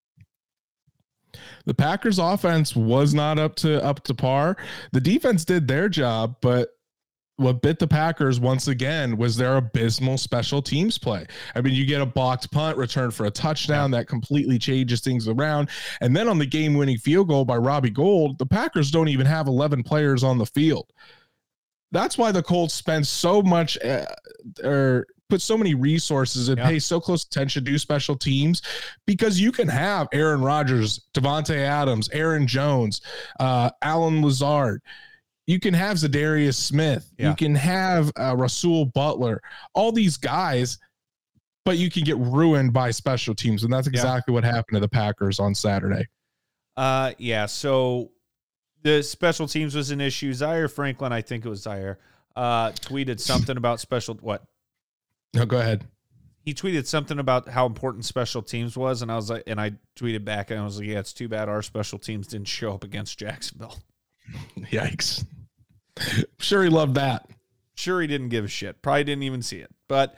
The Packers offense was not up to up to par. The defense did their job, but what bit the Packers once again was their abysmal special teams play. I mean, you get a blocked punt return for a touchdown that completely changes things around. And then on the game-winning field goal by Robbie Gould, the Packers don't even have eleven players on the field. That's why the Colts spend so much uh, or put so many resources and Yeah. pay so close attention to special teams, because you can have Aaron Rodgers, Devontae Adams, Aaron Jones, uh, Alan Lazard. You can have Zadarius Smith. Yeah. You can have uh, Rasul Butler, all these guys, but you can get ruined by special teams. And that's exactly what happened to the Packers on Saturday. Uh, yeah, so the special teams was an issue. Zaire Franklin, I think it was Zaire, uh, tweeted something about special, what? No, go ahead. He tweeted something about how important special teams was, and I was like, and I tweeted back, and I was like, yeah, it's too bad our special teams didn't show up against Jacksonville. Yikes. Sure, he loved that. Sure, he didn't give a shit. Probably didn't even see it. But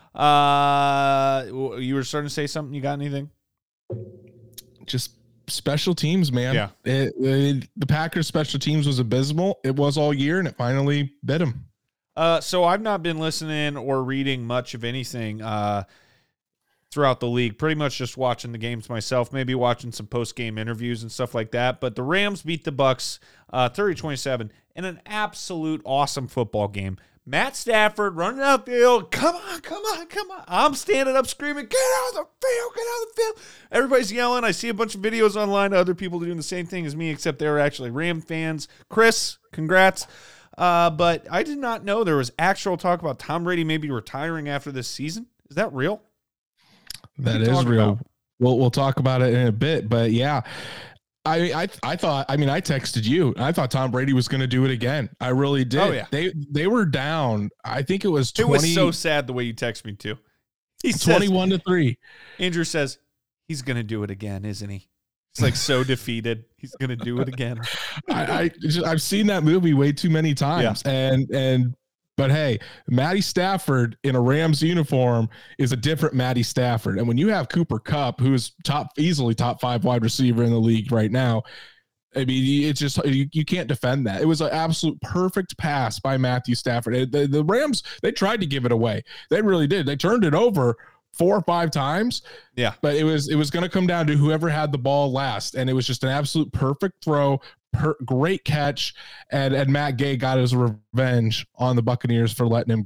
uh, you were starting to say something. You got anything? Just special teams, man. Yeah. It, it, the Packers special teams was abysmal. It was all year, and it finally bit him. Uh, so I've not been listening or reading much of anything uh, throughout the league. Pretty much just watching the games myself, maybe watching some post-game interviews and stuff like that. But the Rams beat the Bucks uh, thirty twenty-seven in an absolute awesome football game. Matt Stafford running out the field. Come on, come on, come on. I'm standing up screaming, get out of the field, get out of the field. Everybody's yelling. I see a bunch of videos online of other people doing the same thing as me, except they were actually Ram fans. Chris, congrats. Uh, but I did not know there was actual talk about Tom Brady maybe retiring after this season. Is that real? That you is talking real. about? We'll we'll talk about it in a bit, but yeah. I I I thought I mean I texted you. I thought Tom Brady was going to do it again. I really did. Oh, yeah. They they were down. I think it was It twenty. was so sad the way you text me too. He says, twenty-one to three. Andrew says, he's going to do it again, isn't he? He's like so defeated. He's going to do it again. I, I just, I've seen that movie way too many times. And and but hey, Matty Stafford in a Rams uniform is a different Matty Stafford. And when you have Cooper Kupp, who is top easily top five wide receiver in the league right now, I mean, it's just you, you can't defend that. It was an absolute perfect pass by Matthew Stafford. The, the Rams, they tried to give it away. They really did. They turned it over four or five times. Yeah. But it was it was going to come down to whoever had the ball last, and it was just an absolute perfect throw, per, great catch, and and Matt Gay got his revenge on the Buccaneers for letting him go.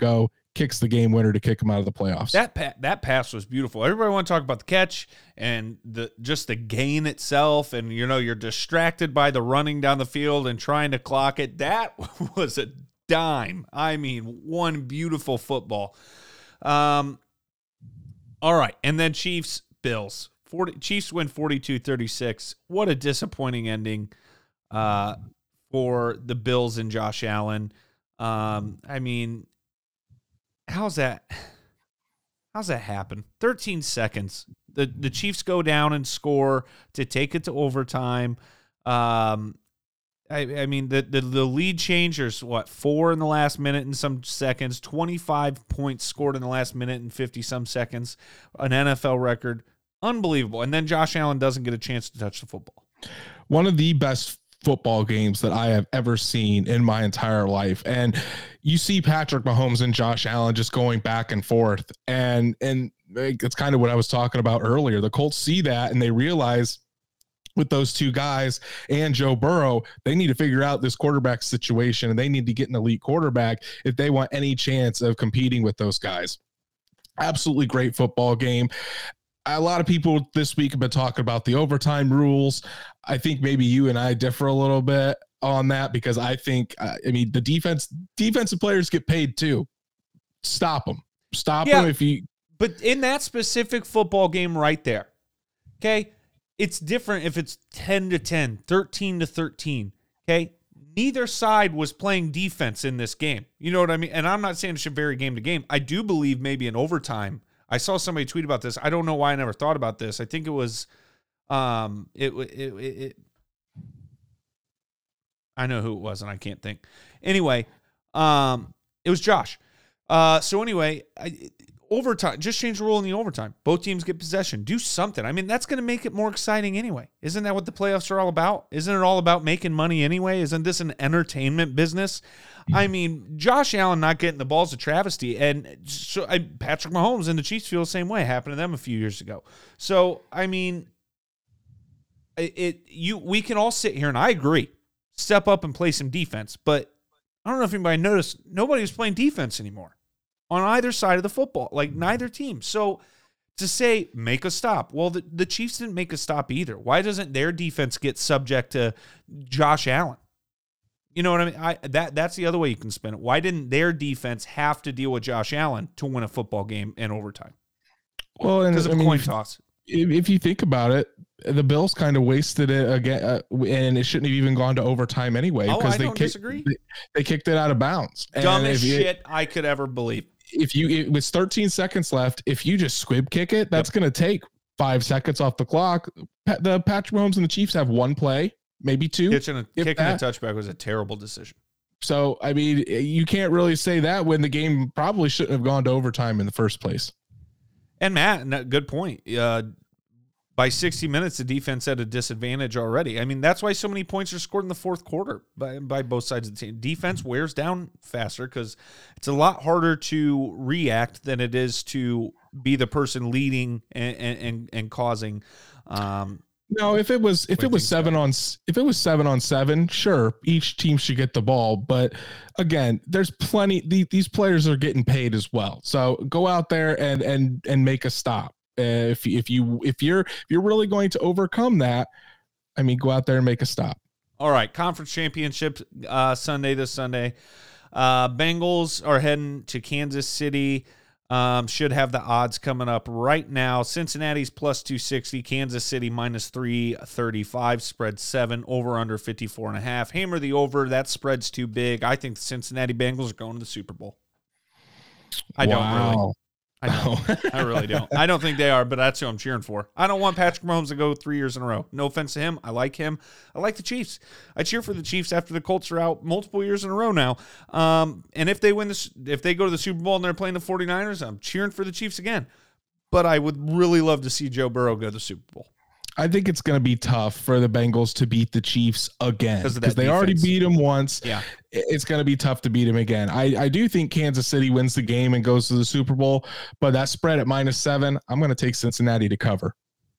kicks the game winner to kick them out of the playoffs. That pa- that pass was beautiful. Everybody want to talk about the catch and the just the gain itself, and you know you're distracted by the running down the field and trying to clock it. That was a dime. I mean, one beautiful football. Um, all right, and then Chiefs Bills. forty Chiefs win forty-two thirty-six. What a disappointing ending uh, for the Bills and Josh Allen. Um, I mean. How's that? How's that happen? thirteen seconds. The the Chiefs go down and score to take it to overtime. Um, I, I mean the, the the lead changers. What, four in the last minute and some seconds? twenty-five points scored in the last minute and fifty some seconds. An N F L record, unbelievable. And then Josh Allen doesn't get a chance to touch the football. One of the best football games that I have ever seen in my entire life. And you see Patrick Mahomes and Josh Allen just going back and forth. And, and it's kind of what I was talking about earlier. The Colts see that and they realize with those two guys and Joe Burrow, they need to figure out this quarterback situation and they need to get an elite quarterback if they want any chance of competing with those guys. Absolutely great football game. A lot of people this week have been talking about the overtime rules. I think maybe you and I differ a little bit on that because I think, uh, I mean, the defense, defensive players get paid too. Stop them. Stop yeah, them if you. But in that specific football game right there, okay, it's different if it's ten to ten, thirteen to thirteen, okay? Neither side was playing defense in this game. You know what I mean? And I'm not saying it should vary game to game. I do believe maybe in overtime. I saw somebody tweet about this. I don't know why I never thought about this. I think it was, um, it, it, it, it I know who it was and I can't think. Anyway, um, it was Josh. Uh, so anyway, I, overtime, just change the rule in the overtime. Both teams get possession. Do something. I mean, that's going to make it more exciting anyway. Isn't that what the playoffs are all about? Isn't it all about making money anyway? Isn't this an entertainment business? I mean, Josh Allen not getting the ball's a travesty. And so I, Patrick Mahomes and the Chiefs feel the same way. It happened to them a few years ago. So, I mean, it, it you we can all sit here, and I agree, step up and play some defense. But I don't know if anybody noticed, nobody was playing defense anymore on either side of the football, like neither team. So to say, make a stop, well, the, the Chiefs didn't make a stop either. Why doesn't their defense get subject to Josh Allen? You know what I mean? I that That's the other way you can spin it. Why didn't their defense have to deal with Josh Allen to win a football game in overtime? Well, and because of I a mean, coin toss. If, if you think about it, the Bills kind of wasted it again, uh, and it shouldn't have even gone to overtime anyway. Oh, I they don't kicked, disagree. They, they kicked it out of bounds. Dumbest shit I could ever believe. If you it was thirteen seconds left, if you just squib kick it, that's yep. going to take five seconds off the clock. The Patrick Mahomes and the Chiefs have one play, maybe two. Kitchen, a, kicking that. a touchback was a terrible decision. So, I mean, you can't really say that when the game probably shouldn't have gone to overtime in the first place. And Matt, good point. Uh, by sixty minutes, the defense had a disadvantage already. I mean, that's why so many points are scored in the fourth quarter by, by both sides of the team. Defense wears down faster because it's a lot harder to react than it is to be the person leading and and, and causing. Um, no, if it was if it was seven on if it was seven on seven, sure, each team should get the ball. But again, there's plenty. The, these players are getting paid as well. So go out there and and and make a stop. Uh, if if you if you're if you're really going to overcome that, I mean, go out there and make a stop. All right, conference championship uh, Sunday this Sunday. Uh, Bengals are heading to Kansas City. Um, should have the odds coming up right now. Cincinnati's plus two sixty, Kansas City minus three thirty-five, spread seven, over under fifty-four and a half. Hammer the over. That spread's too big. I think the Cincinnati Bengals are going to the Super Bowl. I wow. don't really. I don't. I really don't. I don't think they are, but that's who I'm cheering for. I don't want Patrick Mahomes to go three years in a row. No offense to him. I like him. I like the Chiefs. I cheer for the Chiefs after the Colts are out multiple years in a row now. Um, and if they win this, if they go to the Super Bowl and they're playing the 49ers, I'm cheering for the Chiefs again. But I would really love to see Joe Burrow go to the Super Bowl. I think it's going to be tough for the Bengals to beat the Chiefs again because they defense. already beat them once. Yeah, it's going to be tough to beat them again. I, I do think Kansas City wins the game and goes to the Super Bowl, but that spread at minus seven, I'm going to take Cincinnati to cover.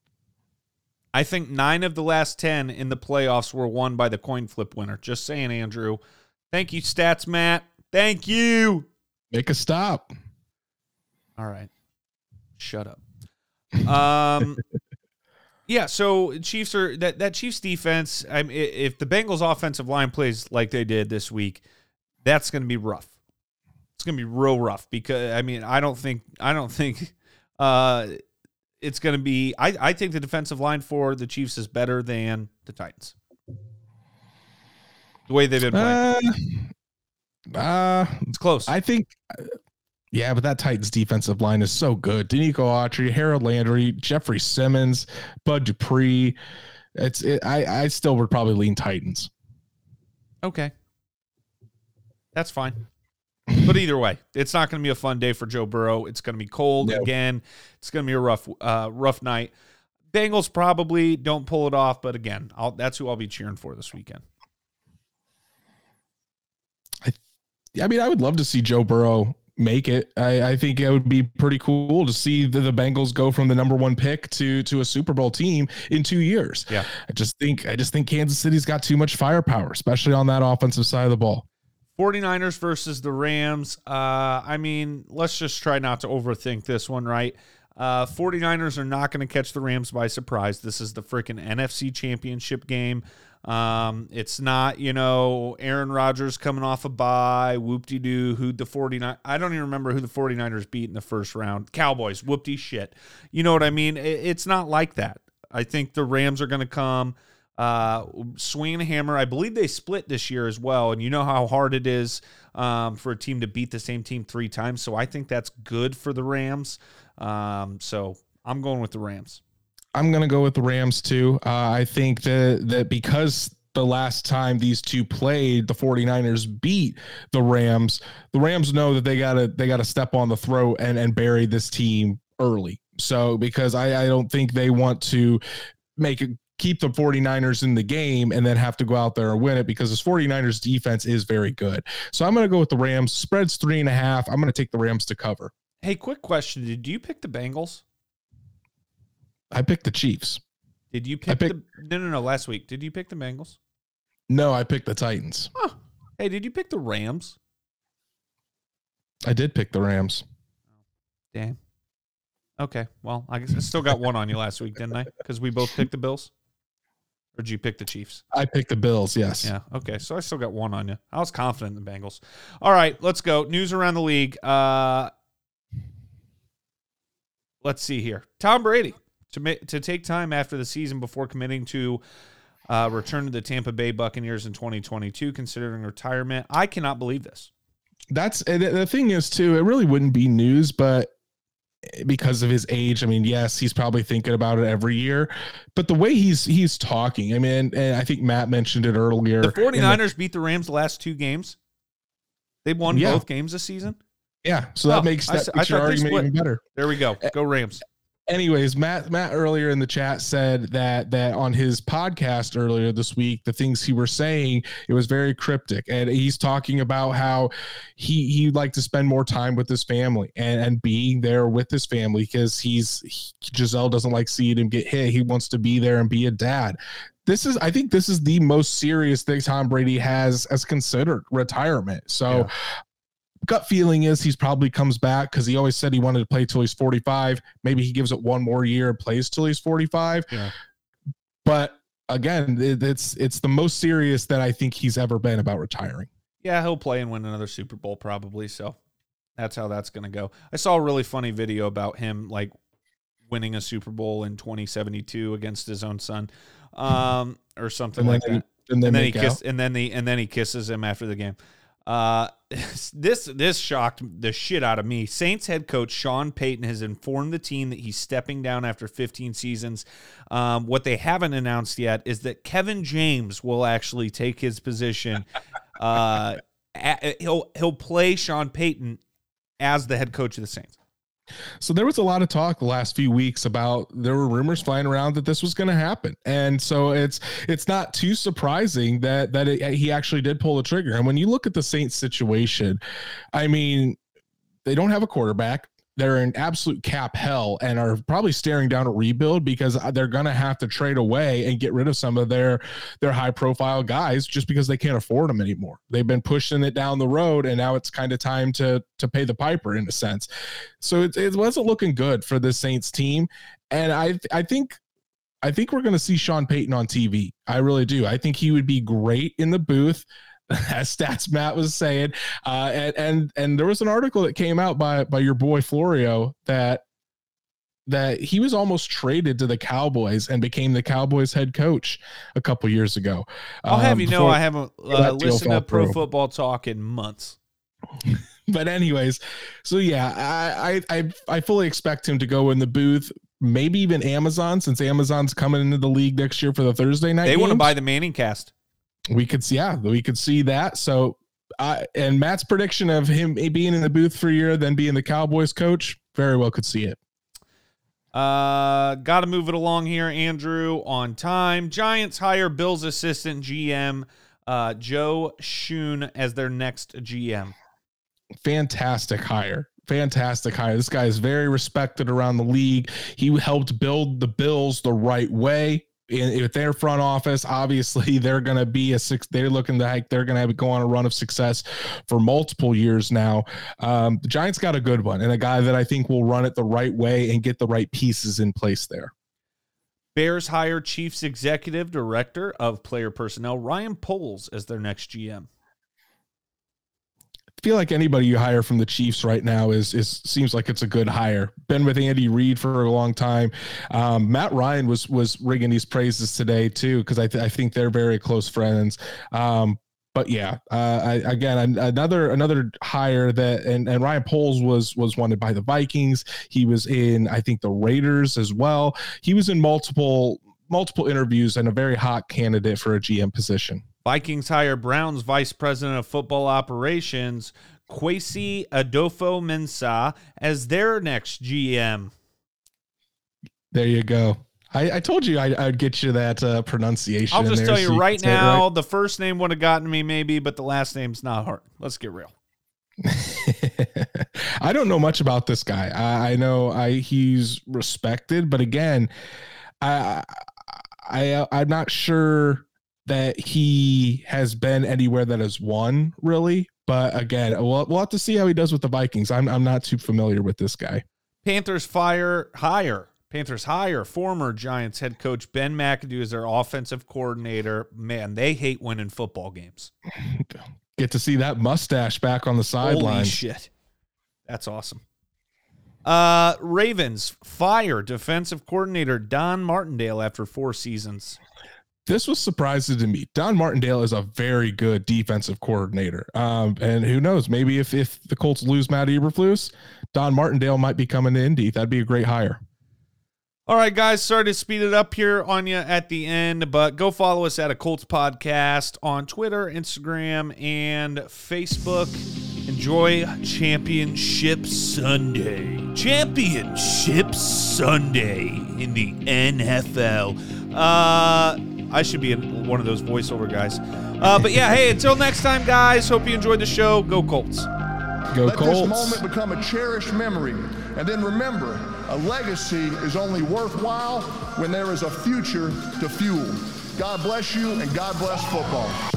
I think nine of the last ten in the playoffs were won by the coin flip winner. Just saying, Andrew. Thank you, Stats Matt. Thank you. Make a stop. All right. Shut up. Um, yeah. So Chiefs are that that Chiefs defense. I mean, if the Bengals offensive line plays like they did this week, that's going to be rough. It's going to be real rough because I mean, I don't think I don't think uh, it's going to be. I I think the defensive line for the Chiefs is better than the Titans. The way they've been playing, uh, uh it's close. I think. Uh, Yeah, but that Titans defensive line is so good. Denico Autry, Harold Landry, Jeffrey Simmons, Bud Dupree. It's it, I I still would probably lean Titans. Okay, that's fine. But either way, it's not going to be a fun day for Joe Burrow. It's going to be cold nope. again. It's going to be a rough uh, rough night. Bengals probably don't pull it off, but again, I'll, that's who I'll be cheering for this weekend. I, I mean, I would love to see Joe Burrow make it. I, I think it would be pretty cool to see the, the Bengals go from the number one pick to to a Super Bowl team in two years. Yeah, I just think I just think Kansas City's got too much firepower, especially on that offensive side of the ball. forty-niners versus the Rams. Uh, I mean, let's just try not to overthink this one, right? Uh, forty-niners are not going to catch the Rams by surprise. This is the freaking N F C Championship game. Um, it's not, you know, Aaron Rodgers coming off a bye, whoop-de-doo, who the forty-nine I don't even remember who the forty-niners beat in the first round. Cowboys, whoop-de-shit. You know what I mean? It's not like that. I think the Rams are going to come uh, swinging a hammer. I believe they split this year as well, and you know how hard it is um, for a team to beat the same team three times, so I think that's good for the Rams. Um, so I'm going with the Rams. I'm going to go with the Rams too. Uh, I think that that because the last time these two played, the forty-niners beat the Rams, the Rams know that they got to they got to step on the throat and, and bury this team early. So because I, I don't think they want to make it keep the forty-niners in the game and then have to go out there and win it because this forty-niners defense is very good. So I'm going to go with the Rams. Spread's three and a half. I'm going to take the Rams to cover. Hey, quick question. Did you pick the Bengals? I picked the Chiefs. Did you pick picked, the no no no last week? Did you pick the Bengals? No, I picked the Titans. Huh. Hey, did you pick the Rams? I did pick the Rams. Damn. Okay. Well, I guess I still got one on you last week, didn't I? Because we both picked the Bills. Or did you pick the Chiefs? I picked the Bills, yes. Yeah, okay. So I still got one on you. I was confident in the Bengals. All right, let's go. News around the league. Uh, let's see here. Tom Brady. To ma- to take time after the season before committing to uh, return to the Tampa Bay Buccaneers in twenty twenty-two, considering retirement. I cannot believe this. That's the thing is, too, it really wouldn't be news, but because of his age, I mean, yes, he's probably thinking about it every year, but the way he's he's talking, I mean, and I think Matt mentioned it earlier. The forty-niners the, beat the Rams the last two games. They won yeah. both games this season. Yeah, so that oh, makes that I, makes I your argument even better. There we go. Go Rams. Anyways, Matt Matt earlier in the chat said that that on his podcast earlier this week, the things he was saying, it was very cryptic. And he's talking about how he he'd like to spend more time with his family and, and being there with his family because he's he, Giselle doesn't like seeing him get hit. He wants to be there and be a dad. This is, I think this is the most serious thing Tom Brady has as considered retirement. So yeah. Gut feeling is he's probably comes back because he always said he wanted to play till he's forty-five. Maybe he gives it one more year and plays till he's forty-five. Yeah. But again, it, it's it's the most serious that I think he's ever been about retiring. Yeah, he'll play and win another Super Bowl probably. So that's how that's going to go. I saw a really funny video about him like winning a Super Bowl in twenty seventy-two against his own son, um, or something like they, that. And then, and then he kiss, and then the and then he kisses him after the game. Uh, this this shocked the shit out of me. Saints head coach Sean Payton has informed the team that he's stepping down after fifteen seasons. Um, what they haven't announced yet is that Kevin James will actually take his position. Uh, at, he'll he'll play Sean Payton as the head coach of the Saints. So there was a lot of talk the last few weeks about there were rumors flying around that this was going to happen. And so it's it's not too surprising that that it, he actually did pull the trigger. And when you look at the Saints situation, I mean, they don't have a quarterback. they're in absolute cap hell and are probably staring down a rebuild because they're going to have to trade away and get rid of some of their their high profile guys just because they can't afford them anymore. They've been pushing it down the road, and now it's kind of time to to pay the piper in a sense. So it, it wasn't looking good for the Saints team, and I I think I think we're going to see Sean Payton on T V. I really do. I think he would be great in the booth, as Stats Matt was saying. Uh, and, and, and there was an article that came out by, by your boy Florio that, that he was almost traded to the Cowboys and became the Cowboys head coach a couple years ago. I'll um, have you know, I haven't uh, listened to Pro through. Football Talk in months. But anyways, so yeah, I, I, I, I fully expect him to go in the booth. Maybe even Amazon, since Amazon's coming into the league next year for the Thursday night. They games. want to buy the Manning cast. We could see, yeah, we could see that. So, uh, and Matt's prediction of him being in the booth for a year, then being the Cowboys coach, very well could see it. Uh, got to move it along here, Andrew, on time. Giants hire Bills assistant G M uh, Joe Schoen as their next G M. Fantastic hire. Fantastic hire. This guy is very respected around the league. He helped build the Bills the right way. In, with their front office, obviously they're going to be a six. They're looking to like they're going to go on a run of success for multiple years now. Um, the Giants got a good one and a guy that I think will run it the right way and get the right pieces in place there. Bears hire Chiefs executive director of player personnel Ryan Poles as their next G M. Feel like anybody you hire from the Chiefs right now is is seems like it's a good hire. Been with Andy Reid for a long time. Um, Matt Ryan was was ringing these praises today too because I th- I think they're very close friends. Um, but yeah, uh, I, again another another hire that and, and Ryan Poles was was wanted by the Vikings. He was in I think the Raiders as well. He was in multiple multiple interviews and a very hot candidate for a G M position. Vikings hire Browns vice president of football operations, Kwesi Adofo-Mensah, as their next G M. There you go. I, I told you I, I'd get you that uh, pronunciation. I'll just there, tell you so right you now, right. the first name would have gotten me maybe, but the last name's not hard. Let's get real. I don't know much about this guy. I, I know I he's respected, but again, I, I I'm not sure that he has been anywhere that has won really, but again, we'll, we'll have to see how he does with the Vikings. I'm I'm not too familiar with this guy. Panthers fire hire Panthers hire former Giants head coach Ben McAdoo as their offensive coordinator. Man, they hate winning football games. Get to see that mustache back on the sideline. Holy shit, that's awesome. Uh, Ravens fire defensive coordinator Don Martindale after four seasons. This was surprising to me. Don Martindale is a very good defensive coordinator. Um, and who knows, maybe if, if the Colts lose Matt Eberflus, Don Martindale might be coming to Indy. That'd be a great hire. All right, guys, sorry to speed it up here on you at the end, but go follow us at A Colts Podcast on Twitter, Instagram, and Facebook. Enjoy Championship Sunday. Championship Sunday in the N F L. Uh... I should be one of those voiceover guys. Uh, but yeah, hey, until next time, guys, hope you enjoyed the show. Go Colts. Go Let Colts. this moment become a cherished memory. And then remember, a legacy is only worthwhile when there is a future to fuel. God bless you, and God bless football.